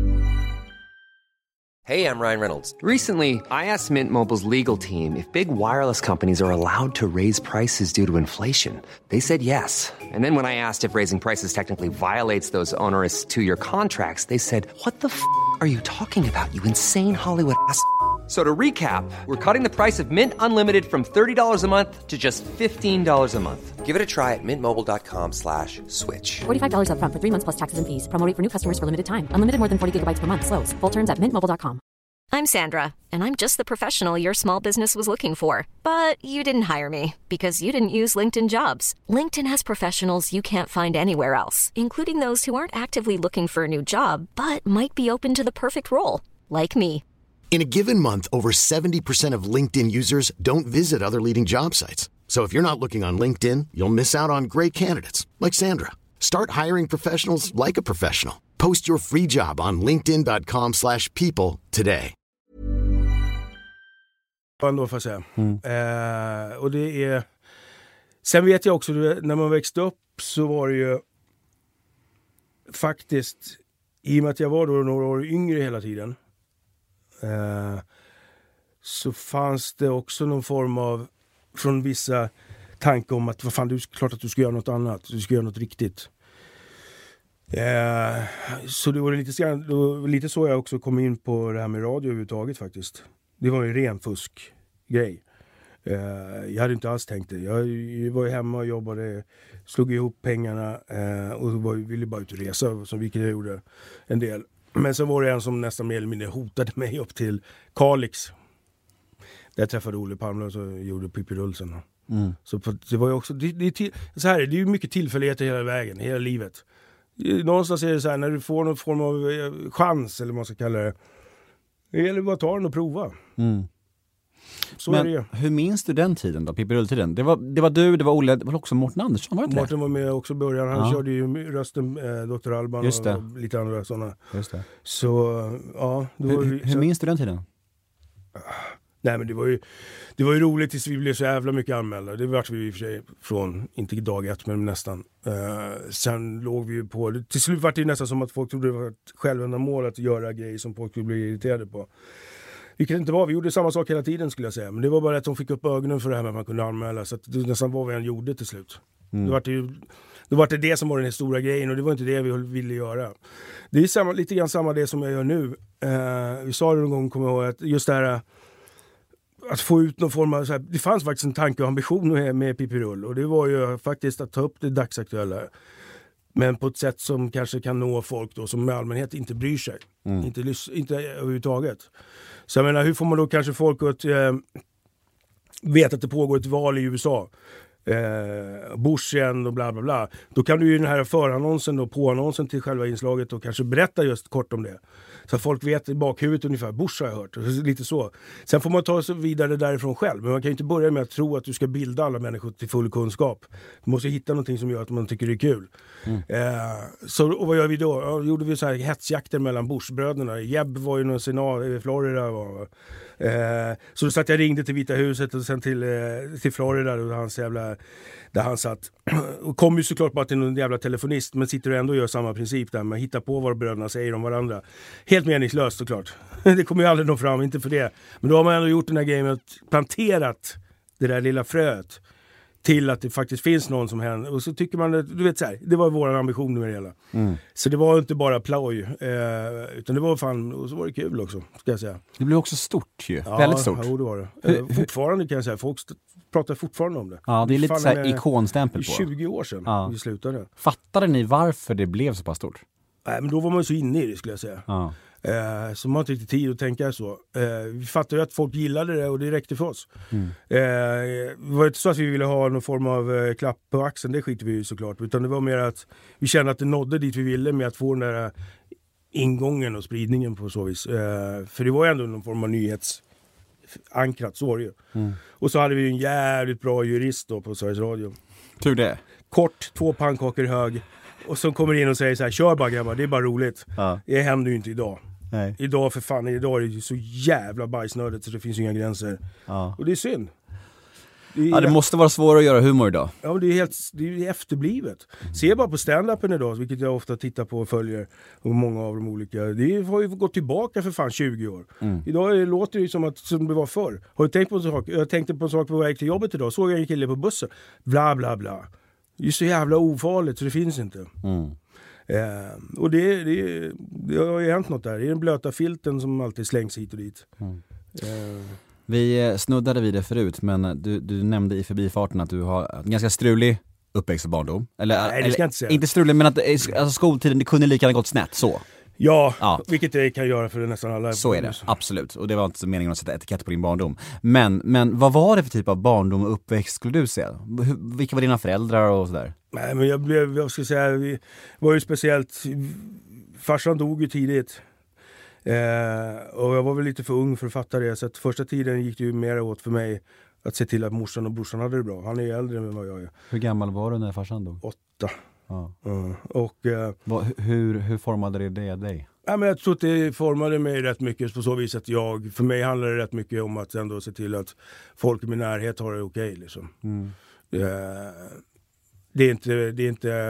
Hey, I'm Ryan Reynolds. Recently, I asked Mint Mobile's legal team if big wireless companies are allowed to raise prices due to inflation. They said yes. And then when I asked if raising prices technically violates those onerous two-year contracts, they said, what the f*** are you talking about, you insane Hollywood ass f- So to recap, we're cutting the price of Mint Unlimited from thirty dollars a month to just fifteen dollars a month. Give it a try at mintmobile.com slash switch. forty-five dollars up front for three months plus taxes and fees. Promo rate for new customers for limited time. Unlimited more than forty gigabytes per month. Slows full terms at mint mobile dot com. I'm Sandra, and I'm just the professional your small business was looking for. But you didn't hire me because you didn't use LinkedIn Jobs. LinkedIn has professionals you can't find anywhere else, including those who aren't actively looking for a new job, but might be open to the perfect role, like me. In a given month, over seventy percent of LinkedIn users don't visit other leading job sites. So if you're not looking on LinkedIn, you'll miss out on great candidates like Sandra. Start hiring professionals like a professional. Post your free job on linkedin dot com slash people today. Ändå får jag säga. Mm. Eh, och det är... Sen vet jag också, när man växte upp så var det ju faktiskt, i och med att jag var då några år yngre hela tiden, eh, så fanns det också någon form av, från vissa tankar om att vad fan, du är klart att du ska göra något annat, du ska göra något riktigt. Eh, så det var lite, det var lite så jag också kom in på det här med radio överhuvudtaget faktiskt. Det var ju en ren fuskgrej. Uh, jag hade inte alls tänkt det. Jag, jag var ju hemma och jobbade, slog ihop pengarna uh, och var, ville bara ut och resa, som vilket jag gjorde en del. Men så var det en som nästan mer eller mindre hotade mig upp till Kalix. Där jag träffade Olle Palme och så gjorde Pippi Rullsen. Mm. Så det var ju också, det, det, till, så här, det är ju mycket tillfälligheter hela vägen, hela livet. Någonstans är det så här, när du får någon form av chans, eller vad man ska kalla det, det gäller bara att ta den och prova. Mm. så Men är det ju. hur minns du den tiden då, Pippi Rull-tiden? Det var, det var du, det var Olle, det var också Mårten Andersson, var det inte? Martin var med också i början. Han Ja. körde ju rösten, eh, doktor Alban Just det. och, och lite andra sådana. Just det. Så, ja. Det var, Hur, hur så, minns du den tiden? nej men det var ju, det var ju roligt tills vi blev så jävla mycket anmälda. Det vart vi i och för sig från, inte dag ett men nästan. Uh, sen låg vi ju på, till slut var det nästan som att folk trodde det var ett självändamål att göra grejer som folk skulle bli irriterade på. Vilket inte var, vi gjorde samma sak hela tiden skulle jag säga. Men det var bara att de fick upp ögonen för det här med att man kunde anmäla. Så att det nästan var vad vi än gjorde till slut. Mm. Det var det ju, då var det det som var den här stora grejen och det var inte det vi ville göra. Det är samma, lite grann samma det som jag gör nu. Uh, vi sa det någon gång, kommer jag ihåg, att just det här att få ut någon form av, så här, det fanns faktiskt en tanke och ambition med, med Pippi Rull och det var ju faktiskt att ta upp det dagsaktuella. Men på ett sätt som kanske kan nå folk då som med allmänhet inte bryr sig. Mm. Inte, inte överhuvudtaget. Så jag menar, hur får man då kanske folk att eh, veta att det pågår ett val i U S A? Eh, Bush igen och bla bla bla. Då kan du ju den här förannonsen och påannonsen till själva inslaget och kanske berätta just kort om det. Så att folk vet i bakhuvudet ungefär, Bush har jag hört. Lite så. Sen får man ta sig vidare därifrån själv. Men man kan ju inte börja med att tro att du ska bilda alla människor till full kunskap. Du måste hitta någonting som gör att man tycker det är kul. Mm. Eh, så, och vad gör vi då? Ja, då gjorde vi så här hetsjakter mellan Bush-bröderna. Jeb var ju någon senat i Florida. Var, eh, så då satt jag ringde till Vita huset och sen till, eh, till Florida och hans jävla, där han satt. Och kom ju såklart bara till någon jävla telefonist, men sitter och ändå gör samma princip där. Man hittar på vad bröderna säger om varandra. Helt meningslöst såklart. Det kommer ju aldrig nå fram, inte för det. Men då har man ändå gjort den här grejen att planterat det där lilla fröet till att det faktiskt finns någon som händer. Och så tycker man, du vet så här, det var vår ambition med det hela. Mm. Så det var inte bara ploj, eh, utan det var fan, och så var det kul också, ska jag säga. Det blev också stort ju, ja, väldigt stort. Ja, det var det. Eh, fortfarande kan jag säga, folk st- pratar fortfarande om det. Ja, det är lite fan, så här ikonstämpel på. tjugo år sedan ja. Vi slutade. Fattade ni varför det blev så pass stort? Nej, men då var man så inne i det skulle jag säga. Ja. Eh, så man har inte riktigt tid att tänka så. Eh, vi fattade ju att folk gillade det och det räckte för oss. Mm. Eh, det var inte så att vi ville ha någon form av eh, klapp på axeln, det skiter vi ju såklart. Utan det var mer att vi kände att det nådde dit vi ville med att få den där ingången och spridningen på så vis. Eh, för det var ju ändå någon form av nyhetsankrat, så var det ju. Mm. Och så hade vi en jävligt bra jurist då på Sveriges Radio. Tur det. Kort, två pannkakor hög. Och så kommer in och säger så här, kör bara grabbar, det är bara roligt. Ja. Det händer ju inte idag. Nej. Idag för fan, idag är det ju så jävla bajsnödigt så det finns inga gränser. Ja. Och det är synd. Det, är ja, det måste vara svårt att göra humor idag. Ja, men det är helt det är efterblivet. Mm. Se bara på stand-upen idag, vilket jag ofta tittar på och följer. Och många av de olika. Det har ju gått tillbaka för fan tjugo år. Mm. Idag är, låter det ju som, att, som det var förr. Har du tänkt på en sak? Jag tänkte på en sak på väg till jobbet idag. Såg jag en kille på bussen. Bla bla bla. Det är så jävla ofarligt så det finns inte. Mm. Eh, och det, det, det har ju hänt något där. Det är den blöta filten som alltid slängs hit och dit. Mm. Eh. Vi snuddade vid det förut, men du, du nämnde i förbifarten att du har en ganska strulig uppväxt och barndom. Eller, Nej, det ska jag inte säga. Inte strulig, men att alltså, skoltiden, det kunde lika gärna gått snett, så. Ja, ja, vilket det kan göra för nästan alla. Så är det, absolut. Och det var inte meningen att sätta etikett på din barndom. Men, men vad var det för typ av barndom och uppväxt skulle du säga? Vilka var dina föräldrar och sådär? Nej, men jag blev, jag ska säga, vi var ju speciellt, farsan dog ju tidigt. Eh, och jag var väl lite för ung för att fatta det. Så att första tiden gick det ju mer åt för mig att se till att morsan och brorsan hade det bra. Han är ju äldre än vad jag är. Hur gammal var du när farsan dog? Åtta. Ja. Mm. Och, eh, Vad, hur, hur formade det, det dig? Ja, men jag tror att det formade mig rätt mycket på så vis att jag, för mig handlar det rätt mycket om att ändå se till att folk i min närhet har det okej. Liksom. Mm. Eh, det är inte, det är inte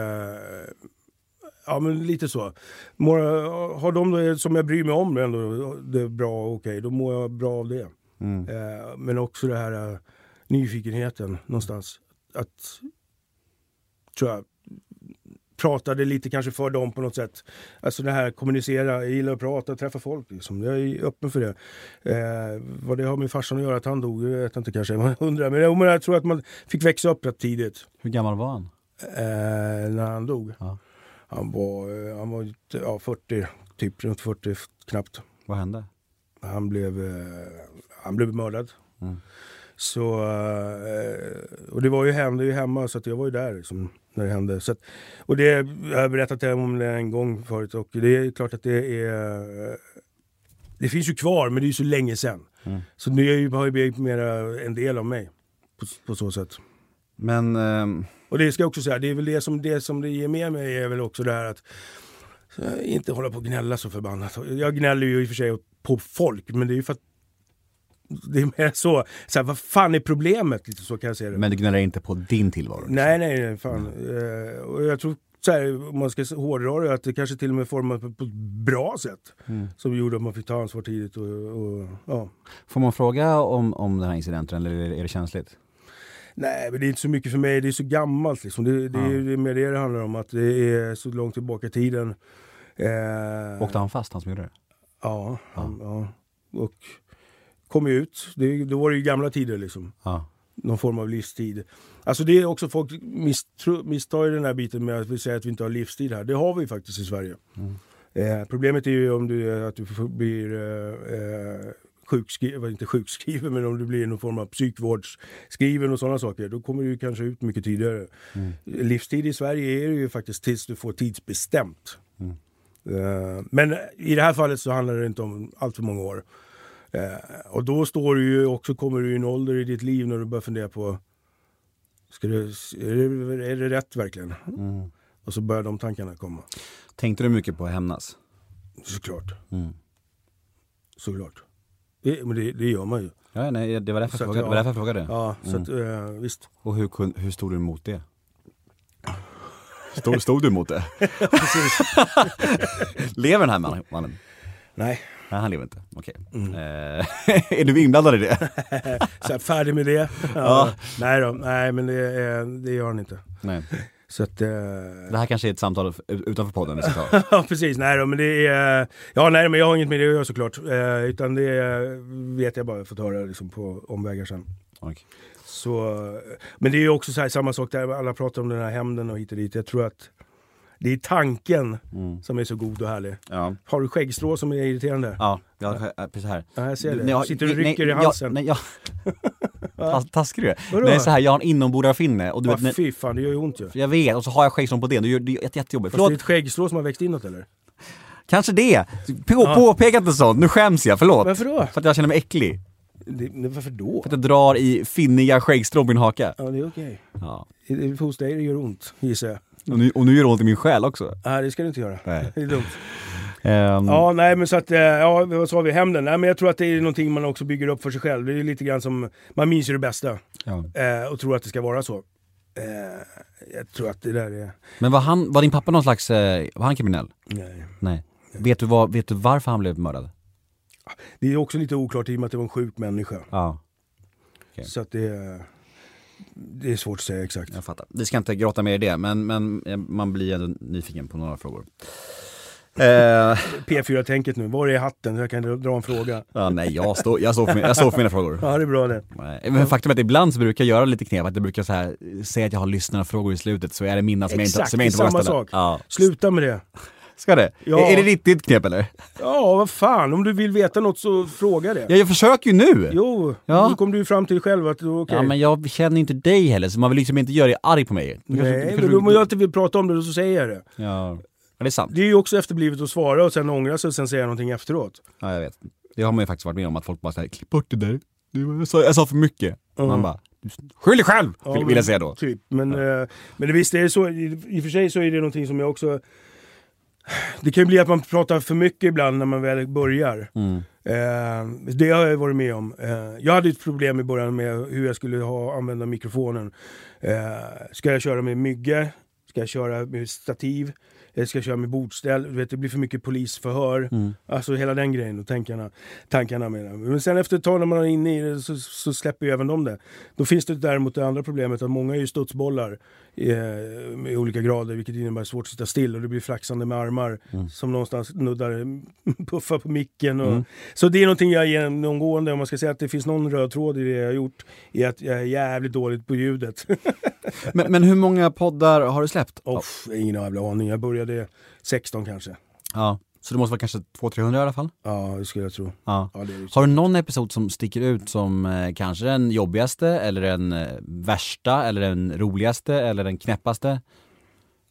ja men lite så. Må, har de det som jag bryr mig om ändå det är bra och okej, då mår jag bra av det. Mm. Eh, men också det här uh, nyfikenheten någonstans. Att, tror jag, pratade lite kanske för dem på något sätt. Alltså det här kommunicera, jag gillar att prata och träffa folk liksom. Jag är öppen för det. Eh, vad det har med farsan att göra att han dog, jag vet inte kanske. Man undrar, men jag, men jag tror att man fick växa upp rätt tidigt. Hur gammal var han? Eh, när han dog? Ja. Han var, han var ja, fyrtio, typ runt fyrtio knappt. Vad hände? Han blev, eh, han blev mördad. Mm. Så, och det var ju hände ju hemma så att jag var ju där liksom, när det hände. Så att, och det, jag har berättat om det en gång förut och det är klart att det är Det finns ju kvar, men det är ju så länge sedan. Mm. Så nu är ju, har ju blivit mer en del av mig på, på så sätt. Men... Um... Och det ska jag också säga, det är väl det som det, som det ger med mig är väl också det här att inte hålla på och gnälla så förbannat. Jag gnäller ju i och för sig på folk, men det är ju för att det är mer så, så här, vad fan är problemet? Lite så kan jag säga det. Men du gnäller inte på din tillvaro? Nej, nej, nej fan. Mm. Och jag tror så här, om man ska hårdra det, att det kanske till och med format på ett bra sätt. Mm. Som gjorde att man fick ta ansvar tidigt. Och, och, ja. Får man fråga om, om den här incidenten, eller är det känsligt? Nej, men det är inte så mycket för mig. Det är så gammalt liksom. Det, det, ja. är, det är mer det det handlar om. Att det är så långt tillbaka i tiden. Eh, Åkte han fast, han som gjorde det? Ja, han, ja. Och kom ut. Det, då var det ju gamla tider liksom. Ja. Någon form av livstid. Alltså det är också, folk misstro, misstar ju den här biten med att vi säger att vi inte har livstid här. Det har vi faktiskt i Sverige. Mm. Eh, problemet är ju om du, att du blir eh, sjukskriven, inte sjukskriven, men om du blir någon form av psykvårdsskriven och sådana saker. Då kommer du ju kanske ut mycket tidigare. Mm. Livstid i Sverige är ju faktiskt tills du får tidsbestämt. Mm. Eh, men i det här fallet så handlar det inte om allt för många år. Eh, och då står du ju också, kommer du i en ålder i ditt liv när du börjar fundera på ska det, är, det, är det rätt verkligen? Mm. Och så börjar de tankarna komma. Tänkte du mycket på att hämnas? Såklart. Mm. Såklart. Det, men det, det gör man ju. Ja, nej, det var därför jag frågade, ja, var därför jag frågade. Ja, så mm. att, eh, visst. Och hur, hur stod du emot det? Stod, stod du emot det? Precis. Lever den här mannen? Nej. Nej, han lever inte. Okej. Okay. Mm. Eh, är du inblandad i det? Så här, färdig med det? Ja. Ja. Nej då, nej men det, det gör han inte. Nej. Så att, eh... det här kanske är ett samtal utanför podden vi ska ta. Ja, precis. Nej då, men det är... Ja, nej men jag har inget med det att göra såklart. Eh, utan det vet jag bara fått höra liksom, på omvägar sen. Okay. Så, men det är ju också så här, samma sak där alla pratar om den här hämnden och hit och dit. Jag tror att det är tanken mm. som är så god och härlig. Ja. Har du skäggstrå som är irriterande? Ja, jag, precis här. Ja, jag ser det. Nej, jag, sitter du och rycker nej, i halsen? Nej, jag... Tas, taskig du är. Nej, så här, jag har en inombordarfinne. Och du ja, vet, fy fan, det gör ju ont ju. Jag vet, och så har jag skäggstrå på det. Det är ju jättejobbigt. Fast det är ett skäggstrå som har växt inåt, eller? Kanske det. På, ja. Påpekat det sånt. Nu skäms jag, förlåt. Varför då? För att jag känner mig äcklig. Det, varför då? För att jag drar i finniga skäggstrån på min haka. Ja, det är okej. Okay. Ja. Hos dig det gör ont, gissar jag. Och nu, och nu gör det ont i min själ också. Nej, det ska du inte göra. Nej. Det är dumt. Um... Ja, nej men så att, ja, vad sa vi, hämnden? Nej men jag tror att det är någonting man också bygger upp för sig själv. Det är lite grann som, man minns ju det bästa. Ja. Eh, och tror att det ska vara så. Eh, jag tror att det där är... Men var, han, var din pappa någon slags, var han kriminell? Nej. Nej. Vet du, vad, vet du varför han blev mördad? Det är också lite oklart i och med att det var en sjuk människa. Ja. Okay. Så att det är... Det är svårt att säga exakt. Jag fattar. Vi ska inte grotta mer i det, men, men man blir ändå nyfiken på några frågor. Eh. P fyra-tänket nu. Var är hatten? Jag kan dra en fråga. Ja, nej, jag står, jag står, för, jag står för mina frågor. Ja, det är bra det. Nej, men faktum är att ibland så brukar jag göra lite knep. Att jag brukar så här, säga att jag har lyssnarfrågor i slutet. Så är det mina som exakt, jag inte, som jag inte vågar ställa. Exakt, samma sak. Ja. Sluta med det. Ska det? Ja. Är, är det riktigt knep eller? Ja, vad fan. Om du vill veta något så fråga det. Ja, jag försöker ju nu. Jo, ja. Då kom du fram till själv att okej. Okay. Ja, men jag känner inte dig heller. Så man vill liksom inte göra dig arg på mig. Nej, kanske, men kanske... om jag inte vill prata om det så säger jag det. Ja, ja det är sant. Det är ju också efterblivet att svara och sen ångra sig och sen säga någonting efteråt. Ja, jag vet. Det har man ju faktiskt varit med om att folk bara säger klipp bort det där. Jag sa, jag sa för mycket. Mm. Man bara... Skyll dig själv, ja, vill, vill jag säga då. Typ, men, ja. eh, men det visst är det så, i, i och för sig så är det någonting som jag också... Det kan ju bli att man pratar för mycket ibland när man väl börjar. Mm. Eh, det har jag varit med om. Eh, jag hade ett problem i början med hur jag skulle ha, använda mikrofonen. Eh, ska jag köra med mygge? Ska jag köra med stativ? Jag ska köra med bordställ, du vet, det blir för mycket polisförhör. Mm. Alltså hela den grejen och tankarna, tankarna med det. Men sen efter ett tag när man är inne i det så, så släpper ju även de det. Då finns det däremot det andra problemet att många är ju studsbollar i, i olika grader, vilket innebär svårt att sitta still och det blir flaxande med armar mm. som någonstans nuddar, puffar på micken. Och, mm. Så det är någonting jag genomgående, om man ska säga att det finns någon röd tråd i det jag har gjort, är att jag är jävligt dåligt på ljudet. men, men hur många poddar har du släppt? Oh, ingen jävla aning, jag började sexton kanske. Ja, så det måste vara kanske två trehundra i alla fall? Ja, det skulle jag tro. Ja. Ja, det är har du någon episod som sticker ut som eh, kanske den jobbigaste, eller den eh, värsta, eller den roligaste, eller den knäppaste?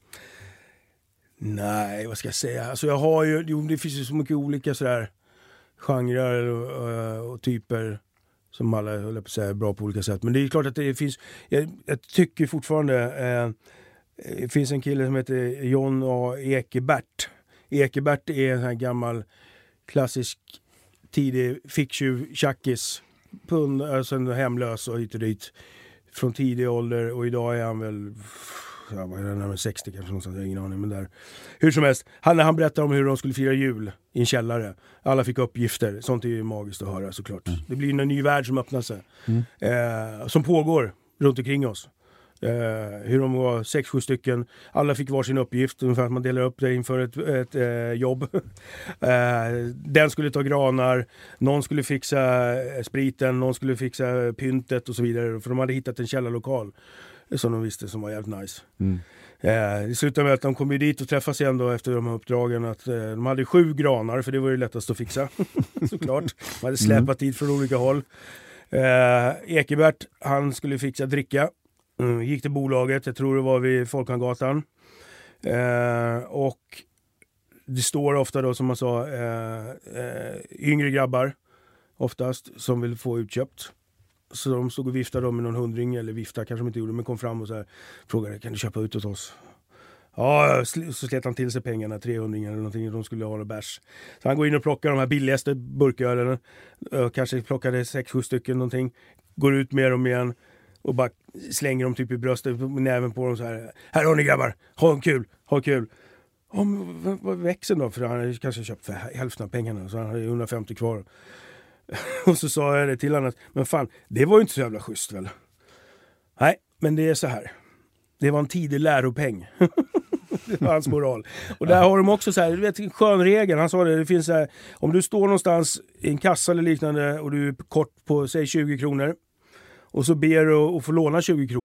Nej, vad ska jag säga? Alltså jag har ju, jo, det finns ju så mycket olika sådär genrer och, och typer som alla höll på att säga är bra på olika sätt. Men det är klart att det finns, jag, jag tycker fortfarande, eh, det finns en kille som heter John A. Ekebert. Ekebert är en sån här gammal klassisk tidig ficktjuv-tjackis. Alltså en hemlös och hit och dit från tidig ålder, och idag är han väl ja, vad är det, närmare sextio kanske någonstans, jag har ingen aning, men där. Hur som helst, han, när han berättar om hur de skulle fira jul i en källare, alla fick uppgifter, sånt är ju magiskt att höra såklart. Mm. Det blir en ny värld som öppnar sig, mm. eh, som pågår runt omkring oss. Eh, hur de var sex, sju stycken, alla fick var sin uppgift, ungefär att man delar upp det inför ett, ett eh, jobb. eh, den skulle ta granar, någon skulle fixa spriten, någon skulle fixa pyntet och så vidare, för de hade hittat en källarlokal som de visste som var jävligt nice. Mm. Eh, det slutade med att de kom ju dit och träffas igen då efter de här uppdragen, att eh, de hade sju granar, för det var ju lättast att fixa såklart, de hade släpat mm. dit från olika håll. eh, Ekebert, han skulle fixa dricka. Mm, gick till bolaget, jag tror det var vid Folkangatan. Eh, och det står ofta då, som man sa, eh, eh, yngre grabbar oftast som vill få utköpt. Så de stod och viftade dem med någon hundring, eller vifta kanske de inte gjorde, men kom fram och så här, frågade, kan du köpa ut åt oss? Ja, så slet han till sig pengarna, trehundra eller någonting, de skulle ha det bärs. Så han går in och plockar de här billigaste burkölen, kanske plockade sex, sju stycken någonting, går ut med dem igen och bara slänger dem typ i bröstet, med näven på dem så här. Här har ni grabbar, ha kul, ha kul. Ja, men vad, vad växeln då? För han hade kanske köpt för hälften av pengarna, så han hade hundrafemtio kvar. Och så sa jag det till honom, men fan, det var ju inte så jävla schysst väl? Nej, men det är så här. Det var en tidig läropeng. Det var hans moral. Och där har de också så här, du vet, en skön regel. Han sa det, det finns så här, om du står någonstans i en kassa eller liknande och du är kort på, säg tjugo kronor, och så ber du att få låna tjugo kronor.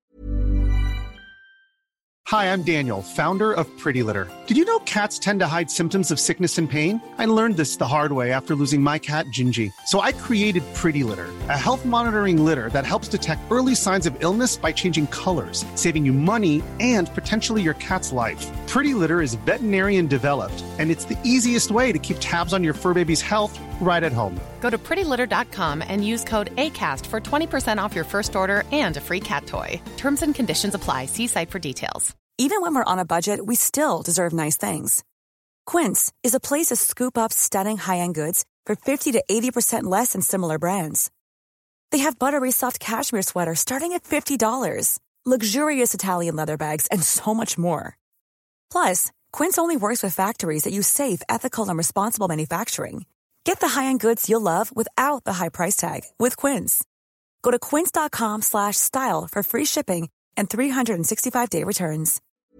Hi, I'm Daniel, founder of Pretty Litter. Did you know cats tend to hide symptoms of sickness and pain? I learned this the hard way after losing my cat, Gingy. So I created Pretty Litter, a health monitoring litter that helps detect early signs of illness by changing colors, saving you money and potentially your cat's life. Pretty Litter is veterinarian developed, and it's the easiest way to keep tabs on your fur baby's health right at home. Go to pretty litter dot com and use code ACAST for twenty percent off your first order and a free cat toy. Terms and conditions apply. See site for details. Even when we're on a budget, we still deserve nice things. Quince is a place to scoop up stunning high-end goods for fifty to eighty percent less than similar brands. They have buttery soft cashmere sweaters starting at fifty dollars, luxurious Italian leather bags, and so much more. Plus, Quince only works with factories that use safe, ethical, and responsible manufacturing. Get the high-end goods you'll love without the high price tag with Quince. Go to quince dot com slash style for free shipping and three sixty-five day returns.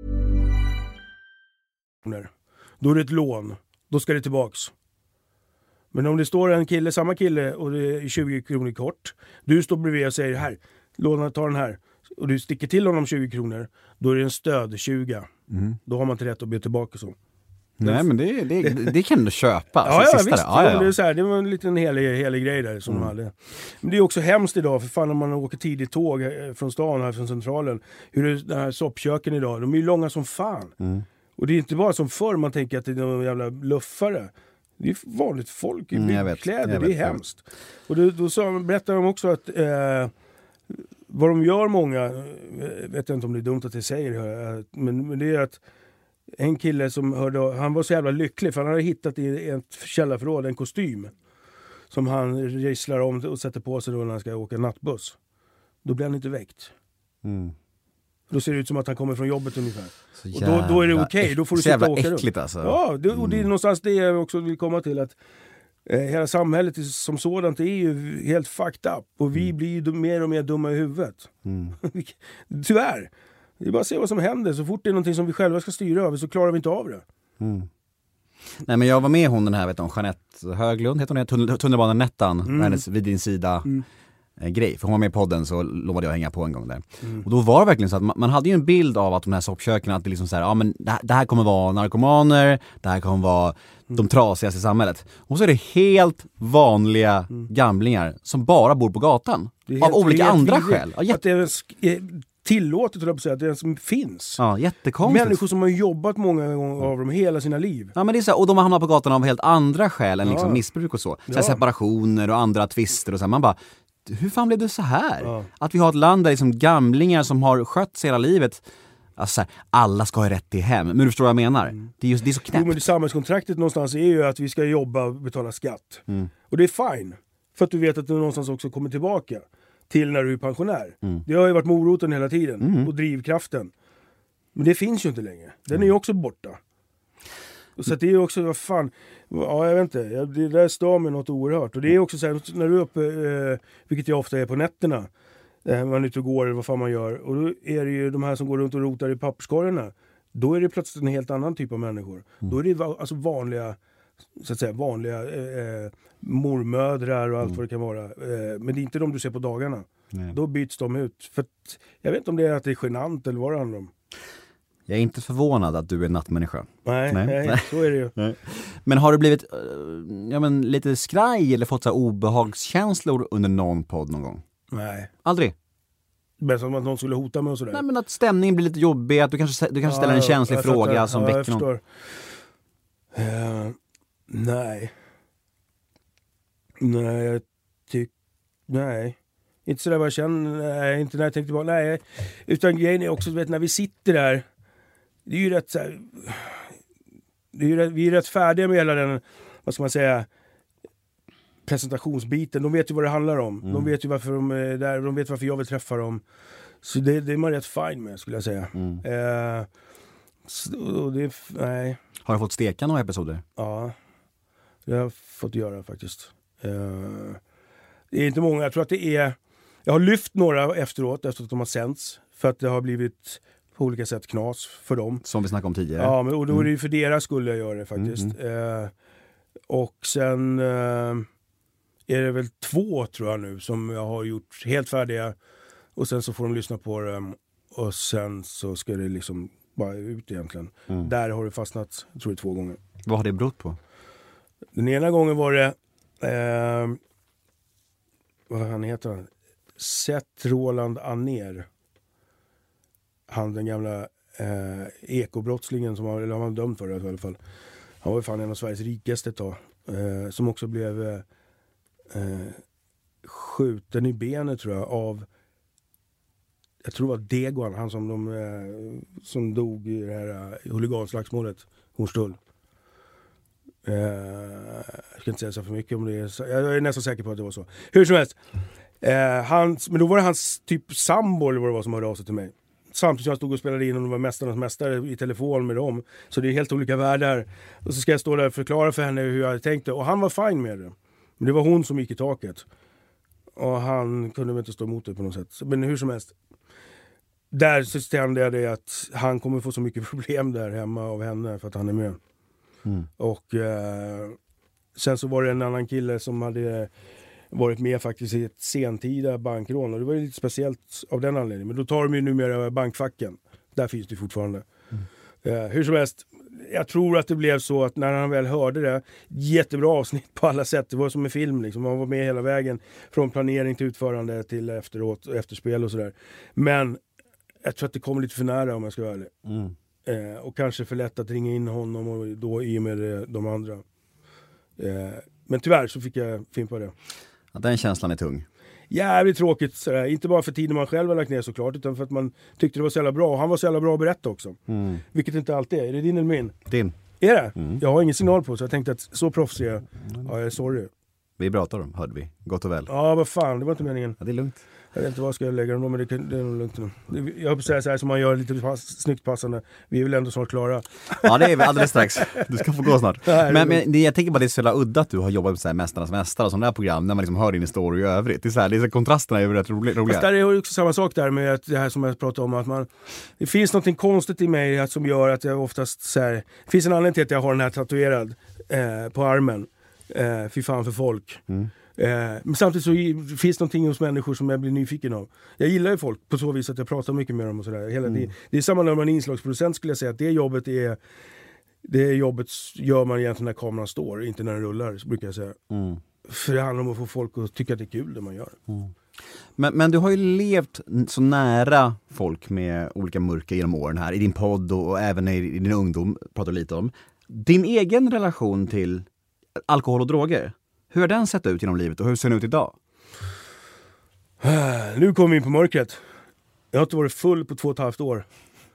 Då är det ett lån. Då ska det tillbaks. Men om det står en kille, samma kille, och det är tjugo kronor kort. Du står bredvid och säger, här, låna, ta den här. Och du sticker till honom tjugo kronor. Då är det en stöd, tjugo. Mm. Då har man inte rätt att be tillbaka så. Nej, men det, det, det kan du köpa. Ja, alltså, ja, visst. Ja, ja. Det, är så här, det var en liten helig, helig grej där som mm. de hade. Men det är också hemskt idag, för fan, om man åker tidigt tåg från stan här från centralen. Hur är den här soppköken idag? De är ju långa som fan. Mm. Och det är inte bara som förr man tänker att det är någon jävla luffare. Det är vanligt folk i mm, kläder, det är hemskt. Och då, då så berättar de också att eh, vad de gör många, vet jag inte om det är dumt att jag säger det, men, men det är att en kille som hörde, han var så jävla lycklig för han hade hittat i ett källarförråd en kostym som han risslar om och sätter på sig då när han ska åka nattbuss. Då blir han inte väckt. Mm. Då ser det ut som att han kommer från jobbet ungefär. Och då, då är det okej, okay. Då får du sitta och åka äckligt, alltså. Ja, det, och det är någonstans det jag också vill komma till, att eh, hela samhället som sådant är ju helt fucked up. Och vi mm. blir ju mer och mer dumma i huvudet. Mm. Tyvärr. Det är bara att se vad som händer. Så fort det är någonting som vi själva ska styra över så klarar vi inte av det. Mm. Nej, men jag var med hon den här, vet du, Jeanette Höglund heter hon, tunnel, tunnelbanan mm. hennes vid din sida mm. eh, grej. För hon var med i podden, så lovade jag hänga på en gång där. Mm. Och då var det verkligen så att man, man hade ju en bild av att de här soppköken, att det liksom så här, ja men det, det här kommer vara narkomaner, det här kommer vara mm. de trasigaste i samhället. Och så är det helt vanliga mm. gamlingar som bara bor på gatan. Av olika andra skäl. Ja, att det är tillåtet att säga att det som finns. Ja, jättekonstigt. Människor som har jobbat många gånger av dem hela sina liv. Ja, men det är så här, och de har hamnat på gatan av helt andra skäl än liksom ja. missbruk och så. så ja. Separationer och andra twister och så här. Man bara, hur fan blev det så här? Ja. Att vi har ett land där liksom gamlingar som har skött sig hela livet. Alltså här, alla ska ha rätt till hem. Men du förstår vad jag menar? Mm. Det är just det är så knäppt. Jo, men det samhällskontraktet någonstans är ju att vi ska jobba och betala skatt. Mm. Och det är fine. För att du vet att du någonstans också kommer tillbaka till när du är pensionär. Mm. Det har ju varit moroten hela tiden. Mm. Och drivkraften. Men det finns ju inte längre. Den är ju också borta. Och så att det är ju också, vad fan, ja jag vet inte, det där stör mig något oerhört. Och det är också så här, när du är uppe, eh, vilket jag ofta är på nätterna, eh, man är ute och går eller vad fan man gör, och då är det ju de här som går runt och rotar i papperskorgarna, då är det plötsligt en helt annan typ av människor. Mm. Då är det alltså vanliga, så att säga, vanliga eh, mormödrar och allt mm. vad det kan vara. Eh, men det är inte de du ser på dagarna. Nej. Då byts de ut. För att, jag vet inte om det är att det är genant eller vad det handlar om. Jag är inte förvånad att du är nattmänniska. Nej, nej, nej. Så är det ju. Nej. Men har du blivit ja, men, lite skraj eller fått så här obehagskänslor under någon podd någon gång? Nej. Aldrig? Men som att någon skulle hota mig och sådär. Nej, men att stämningen blir lite jobbig, att du kanske, du kanske ställer ja, en känslig fråga fattar. som ja, väcker någon. Uh, nej. Nej, jag tycker... Nej. Inte sådär vad jag känner, nej, inte när jag tänkte på, nej. Utan grejen är också, vet, när vi sitter där, det är ju rätt så här, det är ju rätt, vi är rätt färdiga med hela den, vad ska man säga, presentationsbiten. De vet ju vad det handlar om. Mm. De vet ju varför de är där, de vet varför jag vill träffa dem. Så det, det är man rätt fine med, skulle jag säga. Mm. Eh, så det, nej. Har du fått steka några episoder? Ja, det har jag fått göra faktiskt. Eh, det är inte många, jag tror att det är, jag har lyft några efteråt, efter att de har sänts, för att det har blivit på olika sätt knas för dem. Som vi snackade om tidigare. Ja, men, och då är det ju för deras skull jag gör det faktiskt. Mm. Eh, och sen eh, är det väl två, tror jag nu, som jag har gjort helt färdiga. Och sen så får de lyssna på dem. Och sen så ska det liksom bara ut egentligen. Mm. Där har det fastnat, jag tror det, två gånger. Vad har det berott på? Den ena gången var det eh, vad han heter han? Seth Roland Anér. Han, den gamla eh, ekobrottslingen som var, eller han var dömd för det i alla fall. Han var ju fan en av Sveriges rikaste ett tag. Eh, som också blev eh, eh, skjuten i benet, tror jag, av, jag tror det var Degon, han som, de, eh, som dog i det här eh, huliganslagsmålet, Hornstull. Eh, jag ska inte säga så för mycket om det. Jag är nästan säker på att det var så. Hur som helst. Eh, hans, men då var det hans typ sambo eller vad det var som hörde av sig till mig. Samtidigt som jag stod och spelade in och de var mästarnas mästare i telefon med dem. Så det är helt olika världar. Och så ska jag stå där och förklara för henne hur jag hade tänkt det. Och han var fine med det. Men det var hon som gick i taket. Och han kunde väl inte stå emot det på något sätt. Men hur som helst. Där så kände jag det att han kommer få så mycket problem där hemma av henne för att han är med. Mm. Och eh, sen så var det en annan kille som hade varit med faktiskt i ett sentida bankrån. Och det var lite speciellt av den anledningen. Men då tar de ju numera bankfacken. Där finns det fortfarande. Mm. Eh, hur som helst, jag tror att det blev så att när han väl hörde det, jättebra avsnitt på alla sätt. Det var som en film liksom. Man var med hela vägen från planering till utförande till efteråt, efterspel och sådär. Men jag tror att det kom lite för nära, om jag ska vara ärlig. Mm. Eh, och kanske för lätt att ringa in honom och då i och med de andra. Eh, men tyvärr så fick jag fimpa det. Ja, den känslan är tung. Jävligt tråkigt sådär. Inte bara för tiden man själv har lagt ner såklart, utan för att man tyckte det var så jävla bra. Och han var så jävla bra att berätta också. Mm. Vilket inte alltid är. Är det din eller min? Din. Är det? Mm. Jag har ingen signal på, så jag tänkte att så proffsig är jag. Ja, jag är sorry. Vi pratar om, hörde vi. Gott och väl. Ja, vad fan. Det var inte meningen. Ja, det är lugnt. Jag vet inte vad jag ska lägga dem då, men det, det är nog lugnt nu. Jag hoppas säga så här som man gör lite pass, snyggt passande. Vi är väl ändå snart klara. Ja, det är vi alldeles strax. Du ska få gå snart. Nej, men, men det, jag tänker bara att det är så jävla udda att du har jobbat med så här Mästarnas mästare och sådana där program när man liksom hör din story i övrigt. Det är så här, det är så, kontrasterna är ju rätt roliga. Fast där är också samma sak där med att det här som jag pratade om, att man, det finns något konstigt i mig att, som gör att jag oftast så här, det finns en anledning till att jag har den här tatuerad eh, på armen. Eh, fy fan för folk. Mm. Eh, men samtidigt så finns det någonting hos människor som jag blir nyfiken av. Jag gillar ju folk på så vis att jag pratar mycket med dem och sådär. Hela, mm. det, det är samma när man är inslagsproducent, skulle jag säga, att det jobbet är det jobbet gör man egentligen när kameran står, inte när den rullar, brukar jag säga. Mm. För det handlar om att få folk att tycka att det är kul det man gör. Mm. Men, men du har ju levt så nära folk med olika mörker genom åren här i din podd och, och även i, i din ungdom, pratar du lite om. Din egen relation till alkohol och droger, hur har den sett ut genom livet och hur ser den ut idag? Nu kommer vi in på mörkret. Jag har inte varit full på två och ett halvt år.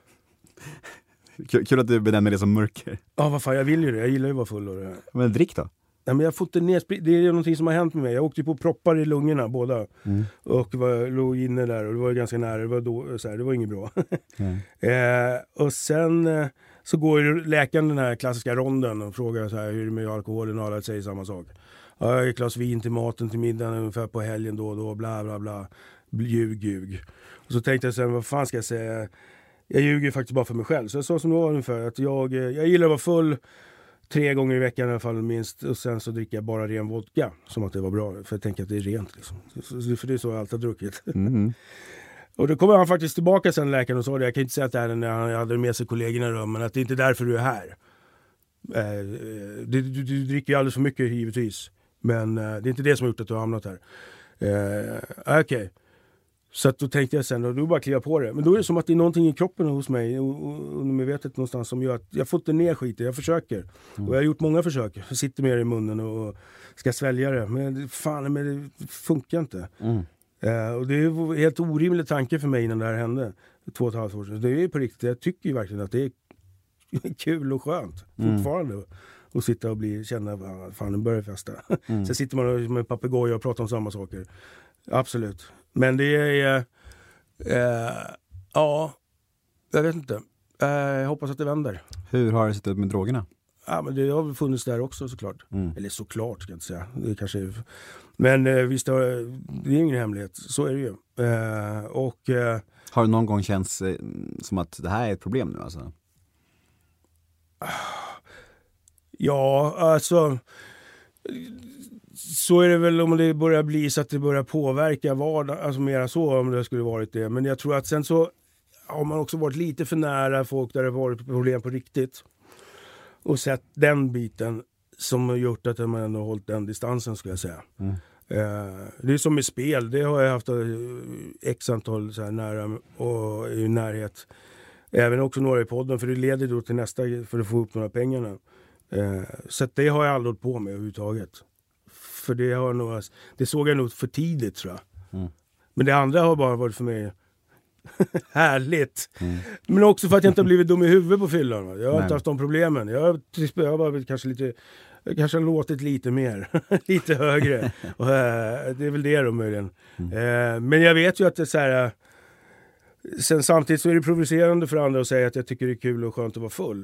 Kul, kul att du benämner det som mörker. Ja, vad fan, jag vill ju det. Jag gillar ju att vara full. Och det. Men drick då? Nej, men jag har fått en nedsprit. Det är någonting som har hänt med mig. Jag åkte på proppar i lungorna båda. Mm. Och var, låg inne där och det var ganska nära. Det var, då, så här, det var inget bra. Mm. eh, och sen eh, så går ju läkaren den här klassiska ronden och frågar så här, hur är det med alkoholen, och alla säger samma sak. Ja, ett glas vin till maten till middagen ungefär på helgen då och då, bla bla bla. Ljug, ljug. Och så tänkte jag sen, vad fan ska jag säga? Jag ljuger faktiskt bara för mig själv. Så jag sa som det var ungefär att jag, jag gillar att vara full tre gånger i veckan i alla fall minst. Och sen så dricker jag bara ren vodka. Som att det var bra. För jag tänker att det är rent liksom. För det är så jag alltid har druckit. Mm. Och då kommer han faktiskt tillbaka sen, läkaren, och sa det. Jag kan inte säga att det är när han hade med sig kollegorna i rummen. Att det är inte därför du är här. Eh, du, du, du dricker ju alldeles för mycket givetvis. Men eh, det är inte det som har gjort att du har hamnat här. Eh, Okej. Okay. Så att då tänkte jag sen, och då bara kliva på det. Men då är det som att det är någonting i kroppen hos mig och medvetet någonstans som gör att jag fått det ner skiten. Jag försöker. Mm. Och jag har gjort många försök. Jag sitter med det i munnen och ska svälja det. Men fan, men det funkar inte. Mm. Uh, och det är en helt orimlig tanke för mig innan det här hände. Två och ett halvt år sedan. Det är på riktigt. Jag tycker ju verkligen att det är kul och skönt. Mm. Fortfarande. Och sitta och bli, känna, fan, nu börjar festa. Mm. Sen sitter man med papegoja och pratar om samma saker. Absolut. Men det är, äh, ja, jag vet inte. Äh, jag hoppas att det vänder. Hur har det sett ut med drogerna? Ja, men det har väl funnits där också såklart. Mm. Eller såklart ska jag inte säga. Det kanske är, men äh, visst, det är ingen hemlighet. Så är det ju. Äh, och, äh, har det någon gång känts eh, som att det här är ett problem nu alltså? Ja, alltså... Så är det väl om det börjar bli så att det börjar påverka vardag, alltså mera så om det skulle varit det. Men jag tror att sen så har man också varit lite för nära folk där det varit problem på riktigt. Och sett den biten som har gjort att man ändå har hållit den distansen, skulle jag säga. Mm. Eh, det är som med spel, det har jag haft x antal så här nära och i närhet. Även också några i podden, för det leder då till nästa för att få upp några pengarna. Eh, så att det har jag aldrig hållit på med överhuvudtaget. För det, har nog, det såg jag nog för tidigt, tror jag. Mm. Men det andra har bara varit för mig härligt. Mm. Men också för att jag inte har blivit dum i huvudet på fyllan. Jag har Nej. inte haft de problemen. Jag har, jag har bara kanske lite... Jag kanske har låtit lite mer. lite högre. Och, äh, det är väl det då möjligen. Mm. Eh, men jag vet ju att det är så här... Äh, sen samtidigt så är det provocerande för andra att säga att jag tycker det är kul och skönt att vara full.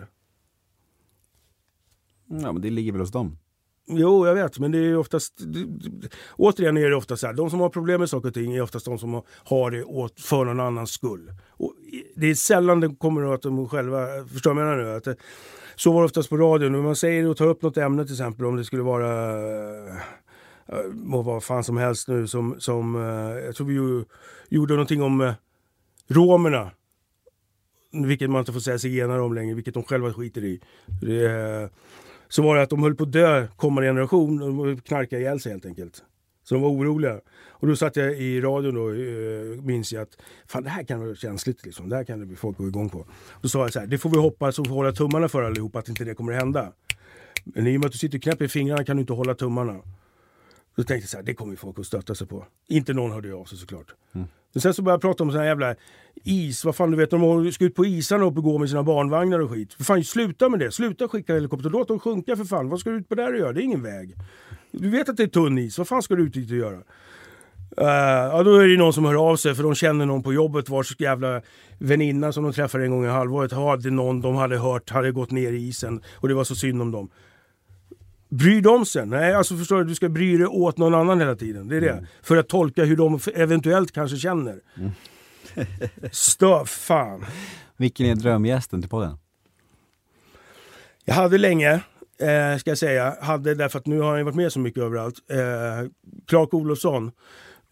Ja, men det ligger väl hos dem. Jo, jag vet, men det är oftast, det, det, återigen är det ofta så här, de som har problem med saker och ting är oftast de som har det åt för någon annans skull. Och det är sällan det kommer att de själva, förstår jag menar nu, att det, så var det oftast på radion, när man säger och tar upp något ämne till exempel, om det skulle vara äh, vad fan som helst nu, som, som äh, jag tror vi ju, gjorde någonting om äh, romerna, vilket man inte får säga zigenare om längre, vilket de själva skiter i. Det är så var det att de höll på att dö kommande generation och de knarkade ihjäl sig helt enkelt. Så de var oroliga. Och då satt jag i radion och uh, minns jag att fan, det här kan vara känsligt liksom. Det här kan det bli folk gå igång på. Då sa jag så här, det får vi hoppas och hålla tummarna för allihopa att inte det kommer att hända. Men i och med att du sitter knäpp i fingrarna kan du inte hålla tummarna. Då tänkte jag så här, det kommer folk att stötta sig på. Inte någon hörde jag av sig såklart. Mm. Men sen så började jag prata om sån här jävla is. Vad fan, du vet, de ska ut på isarna och gå med sina barnvagnar och skit. För fan, sluta med det. Sluta skicka helikopter. Låt dem sjunka för fan. Vad ska du ut på där och göra? Det är ingen väg. Du vet att det är tunn is. Vad fan ska du ut dit och göra? Uh, ja, då är det någon som hör av sig för de känner någon på jobbet vars jävla väninna som de träffade en gång i halvåret hade någon de hade hört hade gått ner i isen och det var så synd om dem. Bry dem sen. Nej, alltså förstår du, du ska bry dig åt någon annan hela tiden. Det är det. Mm. För att tolka hur de eventuellt kanske känner. Mm. Stör fan. Vilken är drömgästen till podden? Jag hade länge, eh, ska jag säga. Hade därför att nu har jag varit med så mycket överallt. Eh, Clark Olofsson.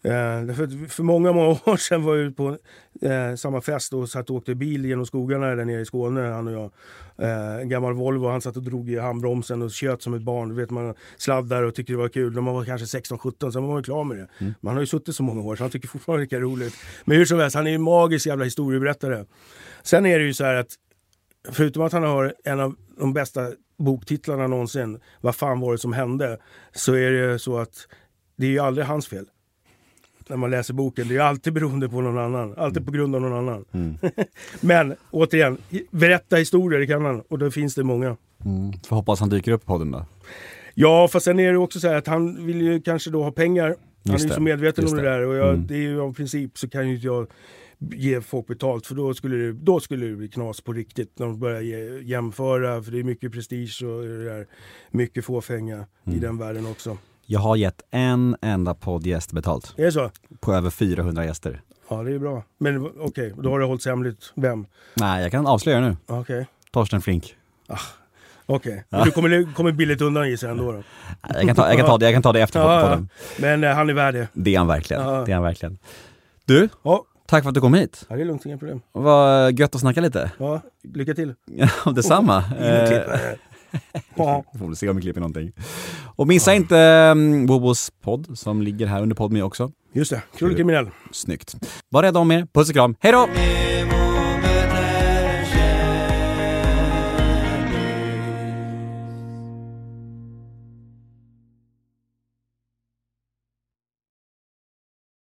Eh, för, för många, många år sedan var jag på eh, samma fest och satt och åkte bil genom skogarna där nere i Skåne, han och jag. Eh, en gammal Volvo, han satt och drog i handbromsen och kött som ett barn. Du vet, man sladdar och tycker det var kul. När man var kanske sexton sjutton, så var man klar med det. Mm. Man har ju suttit så många år, så han tycker fortfarande det är roligt. Men hur som helst, han är en magisk jävla historieberättare. Sen är det ju så här att, förutom att han har en av de bästa boktitlarna någonsin, vad fan var det som hände, så är det så att det är ju aldrig hans fel. När man läser boken, det är alltid beroende på någon annan. Alltid mm. på grund av någon annan. Mm. Men återigen, berätta historier, det kan han. Och då finns det många. Mm. Får hoppas han dyker upp på podden då. Ja, fast sen är det också så här att han vill ju kanske då ha pengar. Han Just är ju så medveten om det, det där. Och jag, mm. det är ju av princip så kan ju inte jag ge folk betalt. För då skulle det, då skulle det bli knas på riktigt. När de börjar ge, jämföra. För det är mycket prestige och det där, mycket fåfänga mm. i den världen också. Jag har gett en enda poddgäst betalt. Är det så? På över fyrahundra gäster. Ja, det är bra. Men okej, okay, då har det hållits hemligt. Vem? Nej, jag kan avslöja nu. Okej. Okay. Torsten Flink. Ah, okej. Okay. Men du kommer, kommer billigt undan i sig ändå då? Jag kan ta, jag kan ta det, jag kan ta det efter ja, podden. Ja. Men eh, han är värd det. Det är han verkligen. Ja. Det är han verkligen. Du? Ja. Tack för att du kom hit. Ja, det är lugnt, inga problem. Vad gött att snacka lite. Ja, lycka till. Ja, detsamma. Oh, Ja. Får vi se om vi klipper någonting. Och missa ja. inte um, Bobos podd som ligger här under Podmi också. Just det, Krull kriminell. Snyggt. Var rädda om er. Puss och kram. Hej då!